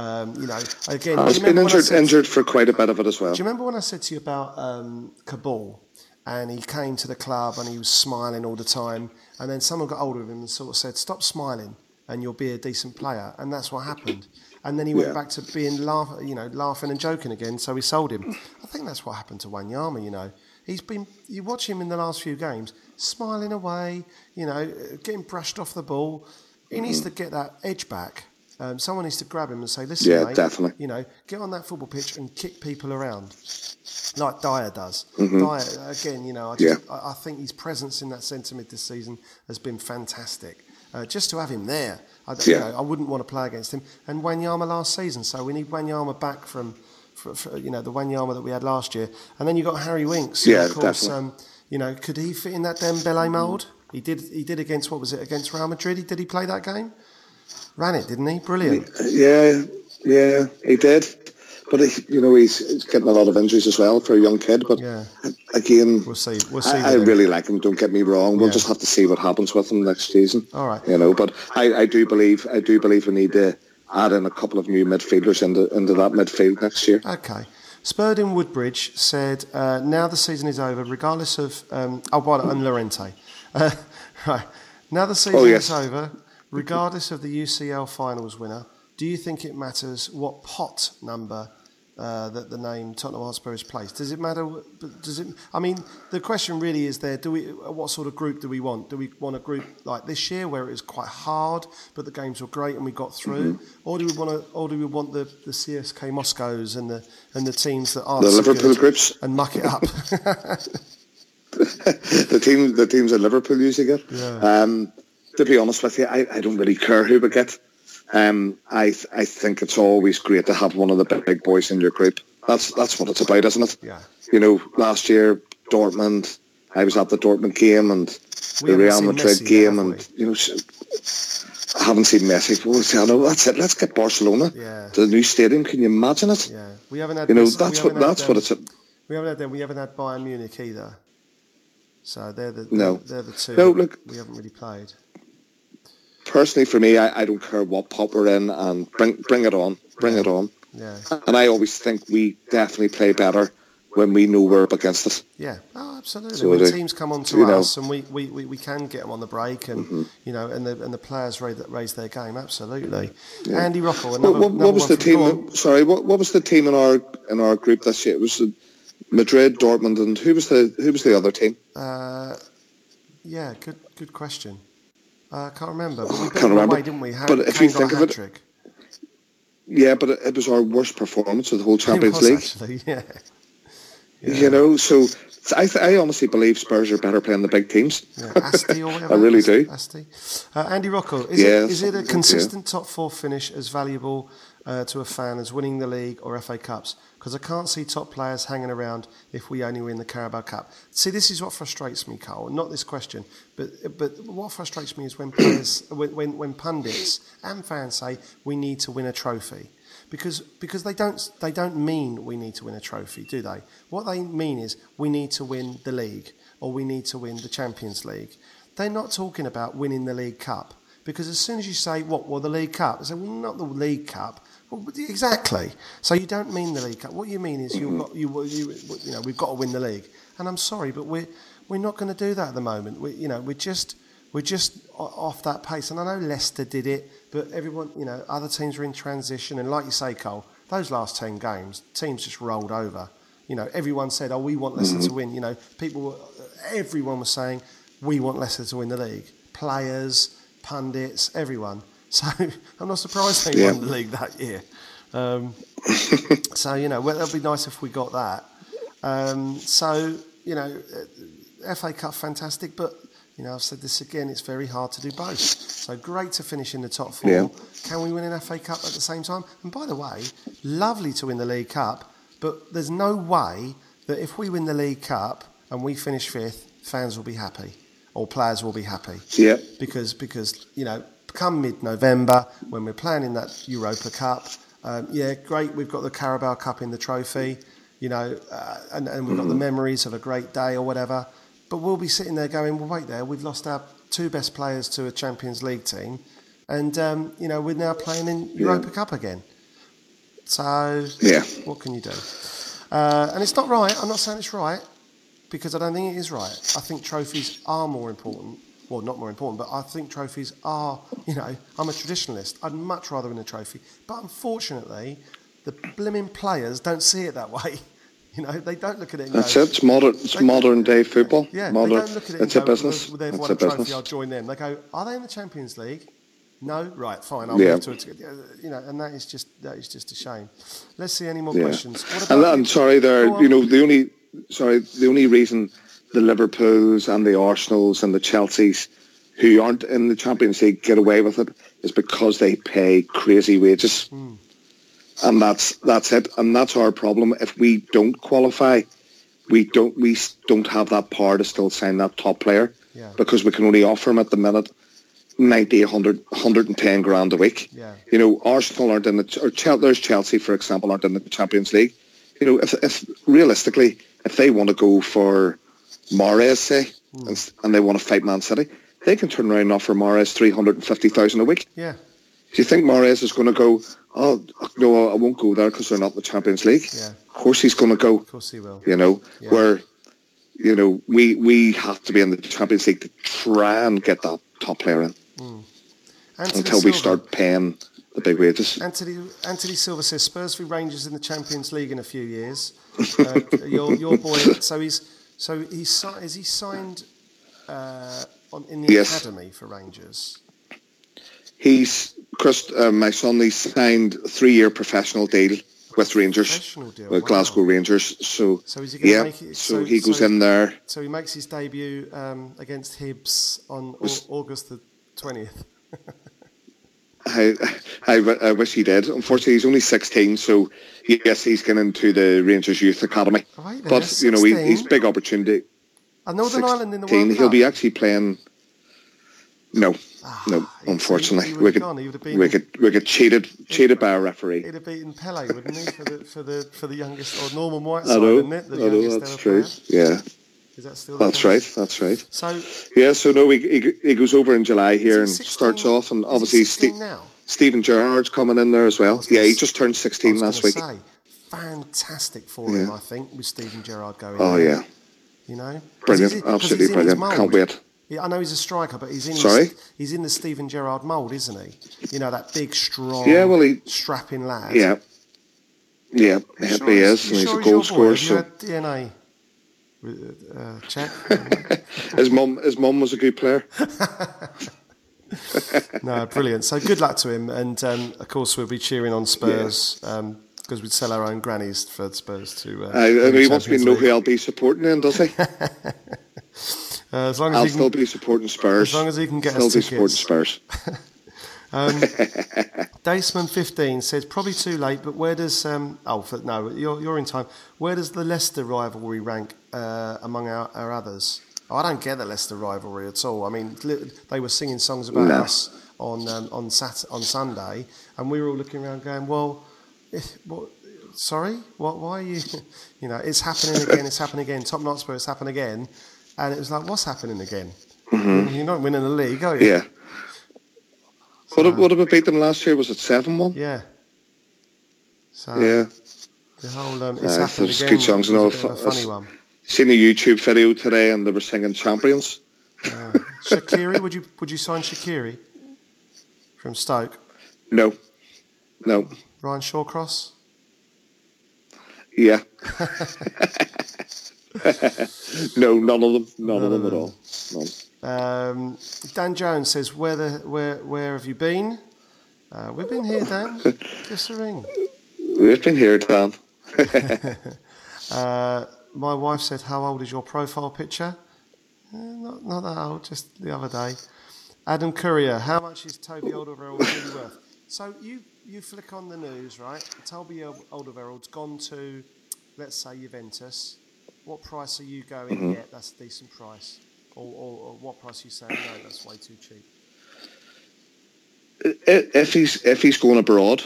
Again, he's been injured for quite a bit of it as well. Do you remember when I said to you about Kabul? And he came to the club and he was smiling all the time, and then someone got hold of him and sort of said, "Stop smiling, and you'll be a decent player." And that's what happened. And then he went back to being laughing and joking again, so we sold him. I think that's what happened to Wanyama, you watch him in the last few games, smiling away, getting brushed off the ball. He needs to get that edge back. Someone needs to grab him and say, "Listen, mate, definitely. Get on that football pitch and kick people around." Like Dier does. Dier, again, I think his presence in that centre mid this season has been fantastic. Just to have him there, I wouldn't want to play against him. And Wanyama last season, so we need Wanyama back from the Wanyama that we had last year. And then you got Harry Winks. Yeah, of course, definitely. Could he fit in that Dembele mould? He did against, what was it, against Real Madrid? Did he play that game? Ran it, didn't he? Brilliant. Yeah, he did. But he's getting a lot of injuries as well for a young kid. But again, we'll see. I really like him. Don't get me wrong. We'll just have to see what happens with him next season. All right. But I do believe we need to add in a couple of new midfielders into that midfield next year. Okay. Spurred in Woodbridge said, now the season is over, regardless of and Llorente. Right. Now the season is over, regardless of the UCL finals winner. Do you think it matters what pot number that the name Tottenham Hotspur is placed? Does it matter? I mean, the question really is there: what sort of group do we want? Do we want a group like this year where it was quite hard, but the games were great and we got through, or do we want the CSK Moscows and the teams that aren't the so Liverpool good groups and muck it up? the teams that Liverpool usually get. Yeah. To be honest with you, I don't really care who we get. I think it's always great to have one of the big boys in your group. That's what it's about, isn't it? Yeah. Last year Dortmund, I was at the Dortmund game and the Real Madrid game, and I haven't seen Messi. Well, I know that's it. Let's get Barcelona to the new stadium. Can you imagine it? Yeah, we haven't had. That's what it's. We haven't had Bayern Munich either. So they're the two. No, look, we haven't really played. Personally, for me, I don't care what pot we're in, and bring it on. Bring it on. Yeah. And I always think we definitely play better when we know we're up against it. Yeah, absolutely. So when teams come on to us and we can get them on the break, and and the players raise their game. Absolutely. Yeah. Andy Rockwell. What was the team? Sorry, what was the team in our group this year? It was Madrid, Dortmund, and who was the other team? Yeah, good question. I can't remember. But we can't remember, didn't we? But if you think of it, but it was our worst performance of the whole Champions League. Actually, yeah. So I honestly believe Spurs are better playing the big teams. Yeah, Asti or whatever. I really do. Asti. Andy Rocco, is it a consistent top four finish as valuable to a fan as winning the league or FA Cups? Because I can't see top players hanging around if we only win the Carabao Cup. See, this is what frustrates me, Carl. Not this question, but what frustrates me is when players, when pundits and fans say we need to win a trophy. because they don't mean we need to win a trophy, do they? What they mean is we need to win the league or we need to win the Champions League. They're not talking about winning the League Cup, because as soon as you say the League Cup, they say, well, not the League Cup. Well, exactly. So you don't mean the League Cup. What you mean is we've got to win the league. And I'm sorry, but we're not going to do that at the moment. We're just off that pace. And I know Leicester did it, but everyone, other teams are in transition. And like you say, Cole, those last 10 games, teams just rolled over. Everyone said, "Oh, we want Leicester to win." Everyone was saying, "We want Leicester to win the league." Players, pundits, everyone. So I'm not surprised they won the league that year. That'd be nice if we got that. FA Cup, fantastic, but I've said this again, it's very hard to do both. So great to finish in the top 4. Yeah. Can we win an FA Cup at the same time? And by the way, lovely to win the League Cup, but there's no way that if we win the League Cup and we finish 5th, fans will be happy or players will be happy. Yeah. Because come mid-November, when we're playing in that Europa Cup, great, we've got the Carabao Cup in the trophy, and we've got the memories of a great day or whatever, but we'll be sitting there going, well, wait there, we've lost our 2 best players to a Champions League team, and, we're now playing in Europa Cup again. So, what can you do? And it's not right, I'm not saying it's right, because I don't think it is right. I think trophies are more important. Well, not more important, but I think trophies are, I'm a traditionalist. I'd much rather win a trophy. But unfortunately, the blimmin' players don't see it that way. They don't look at it and That's it. It's modern day football. Yeah, modern. They don't look at it and it's a business. They've won a trophy, I'll join them. They go, are they in the Champions League? No? Right, fine, I'll move to it. And that is just a shame. Let's see any more questions. What about I'm sorry there, the only reason the Liverpools and the Arsenals and the Chelseas who aren't in the Champions League get away with it is because they pay crazy wages. And that's it. And that's our problem. If we don't qualify, we don't have that power to still sign that top player because we can only offer them at the minute 90, 100, 110 grand a week. Yeah. Arsenal aren't in there's Chelsea, for example, aren't in the Champions League. If realistically, if they want to go for Mahrez, say, and they want to fight Man City, they can turn around and offer Mahrez 350,000 a week. Yeah. Do you think Mahrez is going to go, oh, no, I won't go there because they're not in the Champions League? Yeah. Of course he's going to go. Of course he will. Where, we have to be in the Champions League to try and get that top player in until we start paying the big wages. Anthony Silva says Spurs v Rangers in the Champions League in a few years. Your boy, is he signed in the academy for Rangers? My son, he's signed a 3-year professional deal with Rangers, with Glasgow Rangers. So is he going to make it? So he goes in there. So he makes his debut against Hibs on August the 20th. I wish he did. Unfortunately, he's only 16, so yes, he's getting into the Rangers Youth Academy. Right there, but 16. he's big opportunity. And Northern Ireland in the World Cup. He'll be actually playing. No, unfortunately, we get cheated by a referee. He'd have beaten Pele, wouldn't he, for the youngest, or Norman Whiteside, wouldn't it? The youngest that's true. Player? Yeah. Is that still? That's right. That's right. So he goes over in July here and 16? Starts off, and obviously Steven Gerrard's coming in there as well. Yeah, he just turned 16 last week. Fantastic for him, I think, with Steven Gerrard going. Oh yeah. Brilliant, absolutely brilliant. Can't wait. Yeah, I know he's a striker, but he's in the Steven Gerrard mould, isn't he? That big, strong, strapping lad. Yeah, he is, and he's a goal scorer. Have you had DNA check? His mum was a good player. No, brilliant. So good luck to him, and of course we'll be cheering on Spurs. Because we'd sell our own grannies for Spurs to. He wants me to know who I'll be supporting then, does he? As long as I'll still be supporting Spurs. As long as he can get us tickets. Still be supporting Spurs. Daceman15 says probably too late, but where does you're in time. Where does the Leicester rivalry rank among our others? I don't get the Leicester rivalry at all. I mean, they were singing songs about us on Sunday, and we were all looking around going, well, Sorry, why are you? You know, it's happening again. It's happening again. Tottenham Hotspur, it's happened again, and it was like, what's happening again? Mm-hmm. You're not winning the league, are you? Yeah. So, what did we beat them last year? Was it 7-1? Yeah. So yeah. The whole it's happened again. Good songs, a funny one. Seen a YouTube video today, and they were singing Champions. Shaqiri, would you sign Shaqiri from Stoke? No. Ryan Shawcross? Yeah. No, none of them. None of them at all. None. Dan Jones says, "Where have you been?" We've been here, Dan. Give us a ring. We've been here, Dan. My wife said, "How old is your profile picture?" Not that old, just the other day. Adam Courier, how much is Toby Alderweireld really worth? So you flick on the news, right? Toby Alderweireld's gone to, let's say, Juventus. What price are you going to get? That's a decent price. Or what price are you saying, no, that's way too cheap? If he's going abroad,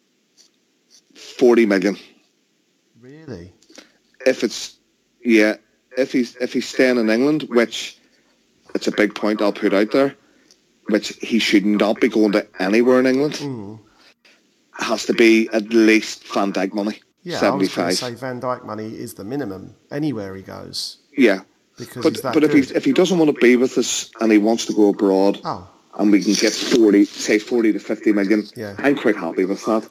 40 million. Really? If he's staying in England, which it's a big point I'll put out there, which he should not be going to anywhere in England. Has to be at least Van Dijk money. Yeah, 75. I was going to say Van Dijk money is the minimum anywhere he goes. Yeah, because but if he doesn't want to be with us and he wants to go abroad, and we can get 40 to 50 million, I'm quite happy with that.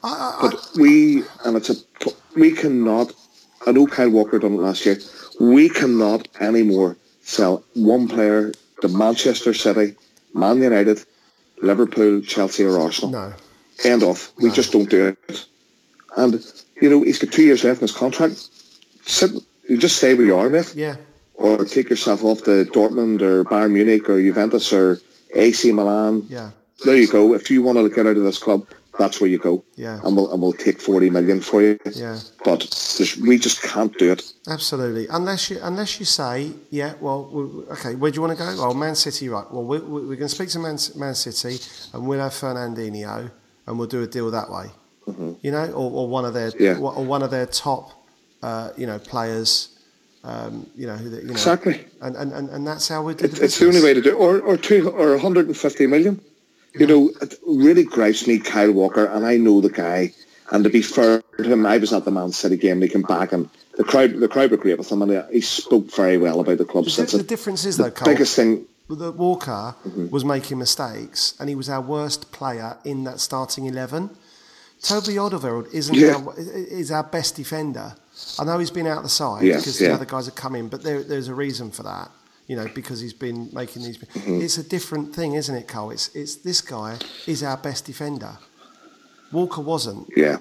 We cannot. I know Kyle Walker done it last year. We cannot anymore sell one player to Manchester City, Man United, Liverpool, Chelsea or Arsenal. No. End off. We just don't do it. And, he's got 2 years left in his contract. You just stay where you are, mate. Yeah. Or take yourself off to Dortmund or Bayern Munich or Juventus or AC Milan. Yeah. There you go. If you want to get out of this club, that's where you go. Yeah. And we'll take 40 million for you. Yeah. But we just can't do it. Absolutely. Unless you say, okay, where do you want to go? Well, Man City, right. Well, we're going to speak to Man City and we'll have Fernandinho and we'll do a deal that way. Mm-hmm. Or one of their top, players. Exactly. And that's how we do it. It's the only way to do it. Or 150 million. It really gripes me, Kyle Walker, and I know the guy. And to be fair to him, I was at the Man City game. He came back, and the crowd were great with him, and he spoke very well about the club. The difference is, though, Carl, biggest thing that Walker was making mistakes, and he was our worst player in that starting 11. Toby Alderweireld is our best defender. I know he's been out the side because the other guys have come in, but there's a reason for that. Because he's been making these. It's a different thing, isn't it, Cole? It's this guy is our best defender. Walker wasn't. Yeah.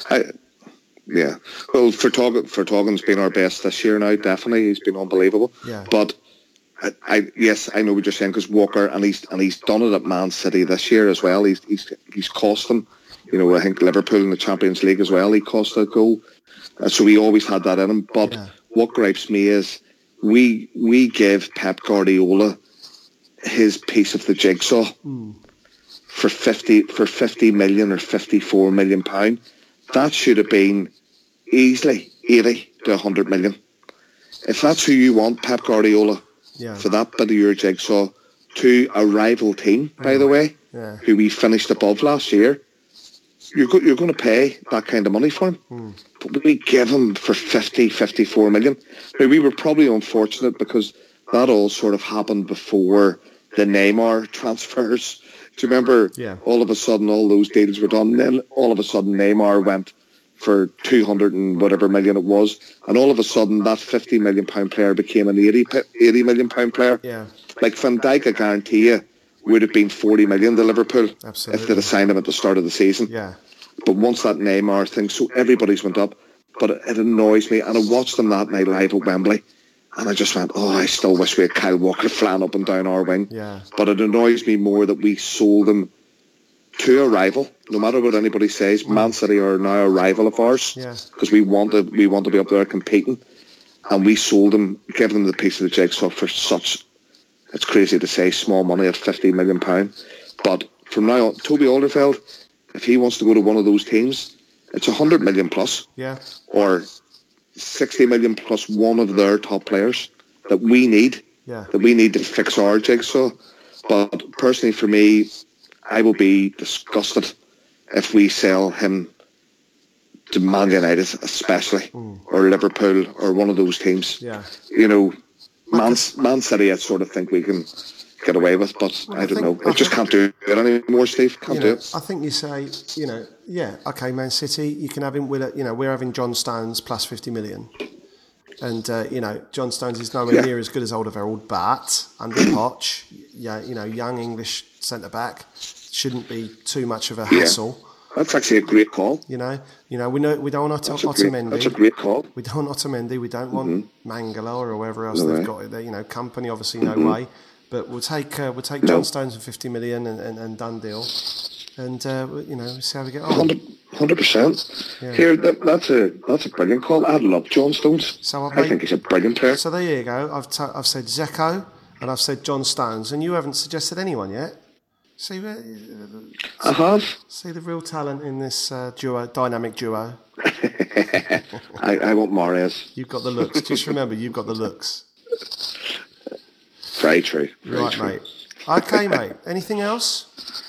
Well, Vertonghen's been our best this year now. Definitely, he's been unbelievable. Yeah. But I know what you're saying, because Walker and he's done it at Man City this year as well. He's cost them. I think Liverpool in the Champions League as well. He cost a goal, so he always had that in him. But what gripes me is we give Pep Guardiola his piece of the jigsaw for 50 million or 54 million pound. That should have been easily 80 to 100 million. If that's who you want, Pep Guardiola, for that bit of your jigsaw, to a rival team, by the way, who we finished above last year, you're going to pay that kind of money for him. But we give him for 54 million. Now, we were probably unfortunate because that all sort of happened before the Neymar transfers. Do you remember? Yeah. All of a sudden, all those deals were done. Then all of a sudden, Neymar went for 200 and whatever million it was. And all of a sudden, that 50 million pound player became an 80 million pound player. Yeah. Like Van Dijk, I guarantee you, would have been 40 million to Liverpool. Absolutely. If they'd have signed him at the start of the season. Yeah. But once that Neymar thing, so everybody's went up. But it annoys me. And I watched them that night live at Wembley. And I just went, I still wish we had Kyle Walker flying up and down our wing. Yeah. But it annoys me more that we sold him to a rival. No matter what anybody says, Man City are now a rival of ours. Yeah. Because we want to be up there competing. And we sold him, gave them the piece of the jigsaw for such, it's crazy to say, small money at £50 million. But from now on, Toby Alderweireld, if he wants to go to one of those teams, it's 100 million plus, or 60 million plus one of their top players that we need, to fix our jigsaw. But personally, for me, I will be disgusted if we sell him to Man United, especially, or Liverpool, or one of those teams. You know, Man City, I sort of think we can get away with, but I don't know. I just can't do it anymore, Steve. Can't do it. I think you say, okay, Man City, you can have him. We're having John Stones plus 50 million. And, John Stones is nowhere near as good as Alderweireld, but under Poch, young English centre-back, shouldn't be too much of a hassle. That's actually a great call. We don't want Otamendi. That's a great call. We don't want Otamendi. We don't want Mangala or whoever else they've got. Company, obviously, no way. But we'll take John Stones for 50 million and done deal. And, see how we get on. 100%. Yeah. Here, that's a brilliant call. I love John Stones. So I think he's a brilliant player. So there you go. I've said Zeko and I've said John Stones, and you haven't suggested anyone yet. See, I have. See the real talent in this dynamic duo. I want Mahrez. You've got the looks. Just remember, you've got the looks. Very true. Very true. Mate. Okay, mate. Anything else?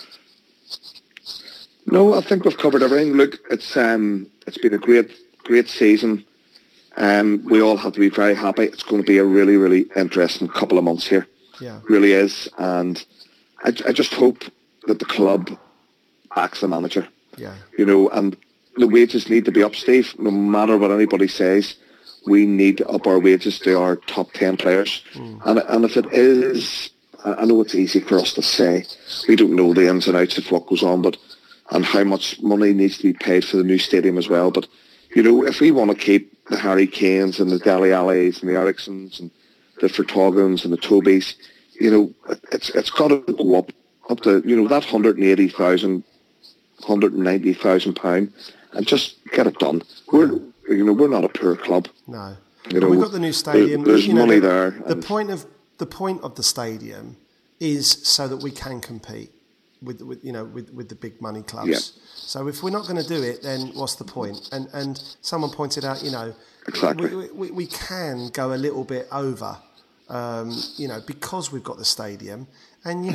No, I think we've covered everything. Look, it's been a great season. We all have to be very happy. It's going to be a really, really interesting couple of months here. Yeah, really is. And I just hope that the club backs the manager. Yeah, and the wages need to be up, Steve. No matter what anybody says, we need to up our wages to our top 10 players. And if it is, I know it's easy for us to say. We don't know the ins and outs of what goes on, and how much money needs to be paid for the new stadium as well. But, if we want to keep the Harry Kanes and the Dele Allis and the Ericssons and the Vertogens and the Tobys, it's got to go up to, that 180,000, 190,000 pound, and just get it done. We're not a poor club. No. We've got the new stadium. There's money there. The point of the stadium is so that we can compete with the big money clubs. Yeah. So if we're not going to do it, then what's the point? And someone pointed out, exactly. we can go a little bit over, because we've got the stadium. And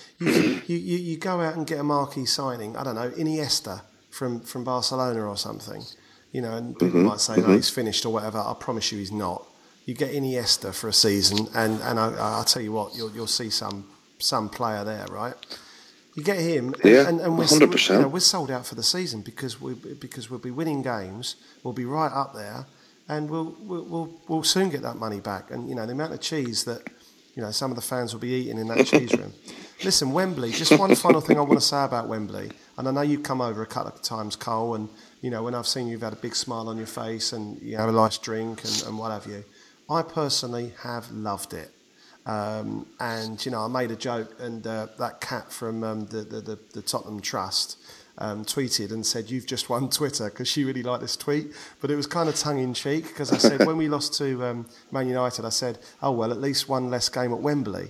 you go out and get a marquee signing. I don't know, Iniesta from Barcelona or something. And people might say, no, he's finished or whatever. I promise you, he's not. You get Iniesta for a season, and I'll tell you what, you'll see some player there, right? You get him, and we're 100%. We're sold out for the season because we'll be winning games. We'll be right up there, and we'll soon get that money back. And the amount of cheese that some of the fans will be eating in that cheese room. Listen, Wembley. Just one final thing I want to say about Wembley, and I know you've come over a couple of times, Cole, and when I've seen you've had a big smile on your face and a nice drink and what have you. I personally have loved it. And I made a joke, and that cat from the Tottenham Trust tweeted and said, "You've just won Twitter," because she really liked this tweet. But it was kind of tongue in cheek, because I said when we lost to Man United, I said, "Oh well, at least one less game at Wembley."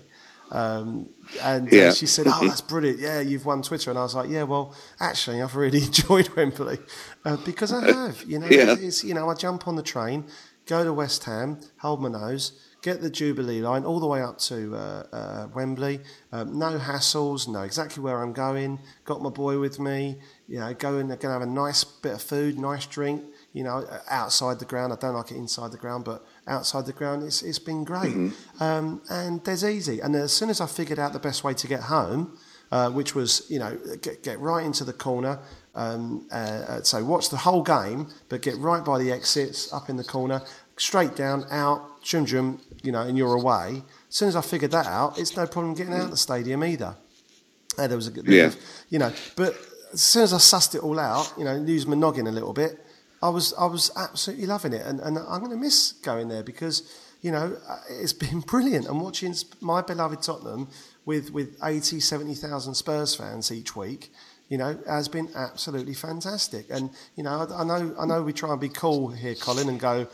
She said, "Oh, that's brilliant! Yeah, you've won Twitter." And I was like, "Yeah, well, actually, I've really enjoyed Wembley because I have. It's I jump on the train, go to West Ham, hold my nose." Get the Jubilee line all the way up to Wembley. No hassles. Know exactly where I'm going. Got my boy with me. Going to have a nice bit of food, nice drink. Outside the ground. I don't like it inside the ground, but outside the ground, it's been great. And there's easy. And as soon as I figured out the best way to get home, which was get right into the corner. So watch the whole game, but get right by the exits, up in the corner, straight down, out, jum, and you're away. As soon as I figured that out, it's no problem getting out of the stadium either. There was but as soon as I sussed it all out, used my noggin a little bit, I was absolutely loving it, and I'm going to miss going there because it's been brilliant. And watching my beloved Tottenham with 80, 70,000 Spurs fans each week, has been absolutely fantastic. And, I know we try and be cool here, Colin, and go,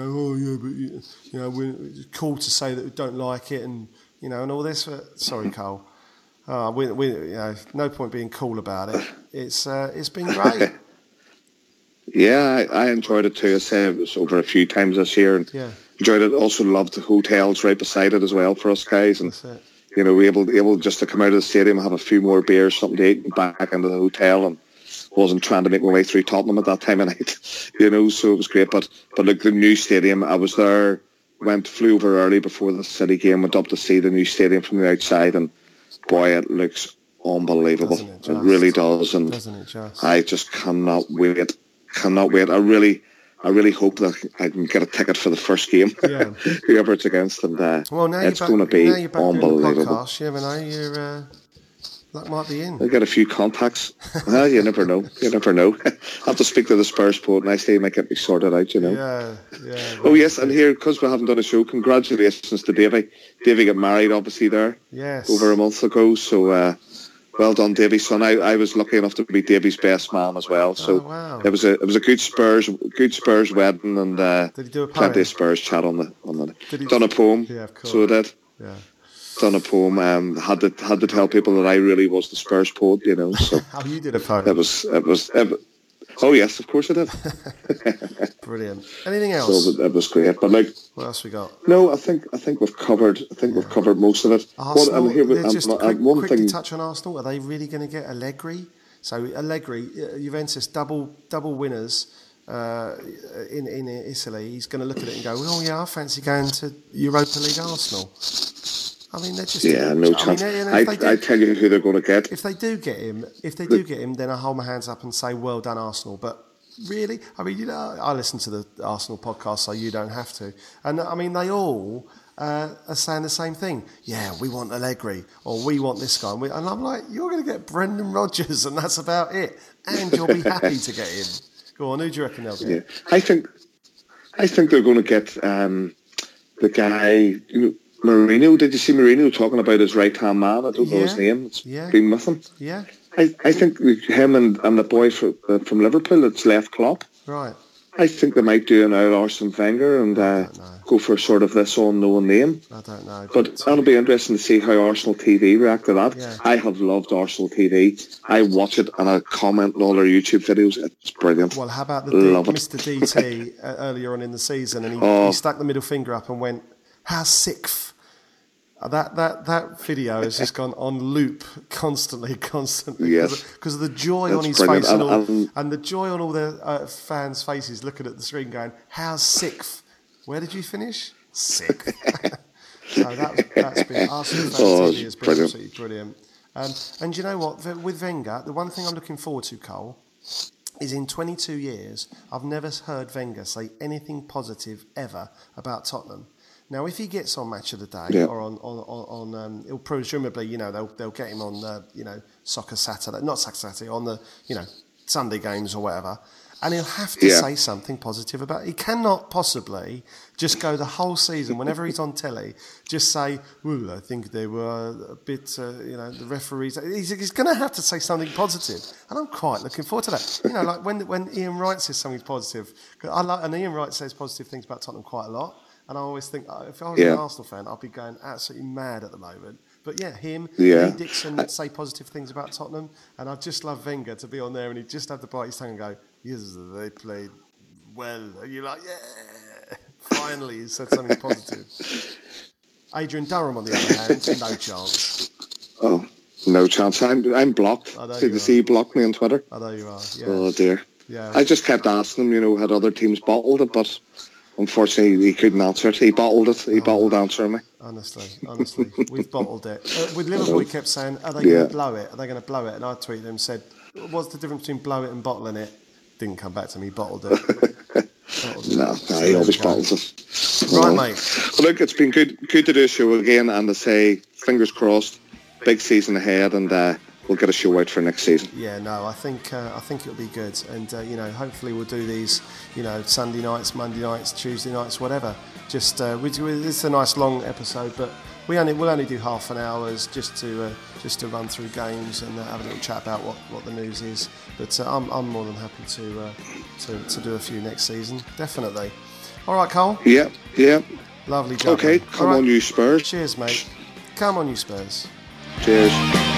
we're cool to say that we don't like it and, and all this. Sorry, Cole. No point being cool about it. It's been great. Yeah, I enjoyed it too. I say it was over a few times this year, and enjoyed it. Also loved the hotels right beside it as well for us guys, and you know, we able just to come out of the stadium, have a few more beers, something to eat, and back into the hotel, and wasn't trying to make my way through Tottenham at that time of night, you know. So it was great. But look, the new stadium, I was there, flew over early before the City game, went up to see the new stadium from the outside, and boy, it looks unbelievable. It really does, and I just cannot wait. I really hope that I can get a ticket for the first game, whoever it's against, and well, now it's going to be unbelievable. Podcast, you know, that might be in. I got a few contacts. You never know. You never know. I have to speak to the Spurs port, and I say he might get me sorted out, you know. Yeah. Oh yes, and here, because we haven't done a show, congratulations to Davey. Davey got married, obviously, there. Yes. Over a month ago, so well done, Davey's son. I was lucky enough to be Davey's best man as well. So it was a good Spurs wedding, and did he do a plenty of Spurs chat on the. Done a poem. Yeah, of course. So I did. Yeah. Done a poem. Had to tell people that I really was the Spurs poet, you know. So how you did a poem? It was. Oh yes, of course I did. Brilliant. Anything else? So it was great. But like, what else we got? No, I think we've covered. We've covered most of it. Arsenal. Quickly touch on Arsenal. Are they really going to get Allegri? So Allegri, Juventus double winners in Italy. He's going to look at it and go, "Oh yeah, I fancy going to Europa League Arsenal." I mean, they're just no chance. I tell you who they're going to get. If they do get him, then I hold my hands up and say, "Well done, Arsenal." But really, I mean, you know, I listen to the Arsenal podcast, so you don't have to. And I mean, they all are saying the same thing. Yeah, we want Allegri, or we want this guy, and I'm like, you're going to get Brendan Rodgers, and that's about it. And you'll be happy to get him. Go on, who do you reckon they'll get? Yeah, I think they're going to get the guy. You know, Mourinho. Did you see Mourinho talking about his right-hand man? I don't know his name. It's been with him. Yeah. I think him and the boy from Liverpool that's left Klopp. Right. I think they might do an out Arsene Wenger and go for sort of this unknown name. I don't know. But that'll be interesting to see how Arsenal TV react to that. Yeah. I have loved Arsenal TV. I watch it and I comment on all their YouTube videos. It's brilliant. Well, how about Mr. DT earlier on in the season, and he stuck the middle finger up and went, "How sixth." That video has just gone on loop constantly because of the joy on his face and the joy on all the fans' faces looking at the screen going, "How's sixth? Where did you finish? Sixth." So that's been Arsenal fans TV has been absolutely brilliant. And you know what? With Wenger, the one thing I'm looking forward to, Cole, is in 22 years, I've never heard Wenger say anything positive ever about Tottenham. Now, if he gets on Match of the Day or on he'll presumably, you know, they'll get him on Soccer Saturday, not Soccer Saturday, on the Sunday games or whatever, and he'll have to say something positive about it. He cannot possibly just go the whole season whenever he's on telly just say, "Well, I think they were a bit, the referees." He's going to have to say something positive, and I'm quite looking forward to that. You know, like when Ian Wright says something positive, and Ian Wright says positive things about Tottenham quite a lot. And I always think, if I was an Arsenal fan, I'd be going absolutely mad at the moment. But Lee Dixon say positive things about Tottenham. And I'd just love Wenger to be on there and he'd just have to bite his tongue and go, "Yes, they played well." And you're like, yeah, finally he said something positive. Adrian Durham, on the other hand, no chance. Oh, no chance. I'm blocked. Did you see he blocked me on Twitter? I know you are, yeah. Oh, dear. Yeah. I just kept asking him, had other teams bottled it, but unfortunately, he couldn't answer it. He bottled it. He bottled answering me. Honestly, we've bottled it. With Liverpool, he kept saying, "Are they going to blow it? Are they going to blow it?" And I tweeted him and said, "What's the difference between blow it and bottling it?" Didn't come back to me. He bottled it. No, he always bottles it. Right, mate. Well, look, it's been good to do a show again, and to say, fingers crossed, big season ahead, and we'll get a show out for next season. Yeah, no, I think it'll be good, and hopefully we'll do these, Sunday nights, Monday nights, Tuesday nights, whatever. Just it's a nice long episode, but we'll only do half an hour just to run through games and have a little chat about what the news is. But I'm more than happy to do a few next season, definitely. All right, Cole. Yeah. Lovely job. Okay, come on, you Spurs. Cheers, mate. Come on, you Spurs. Cheers.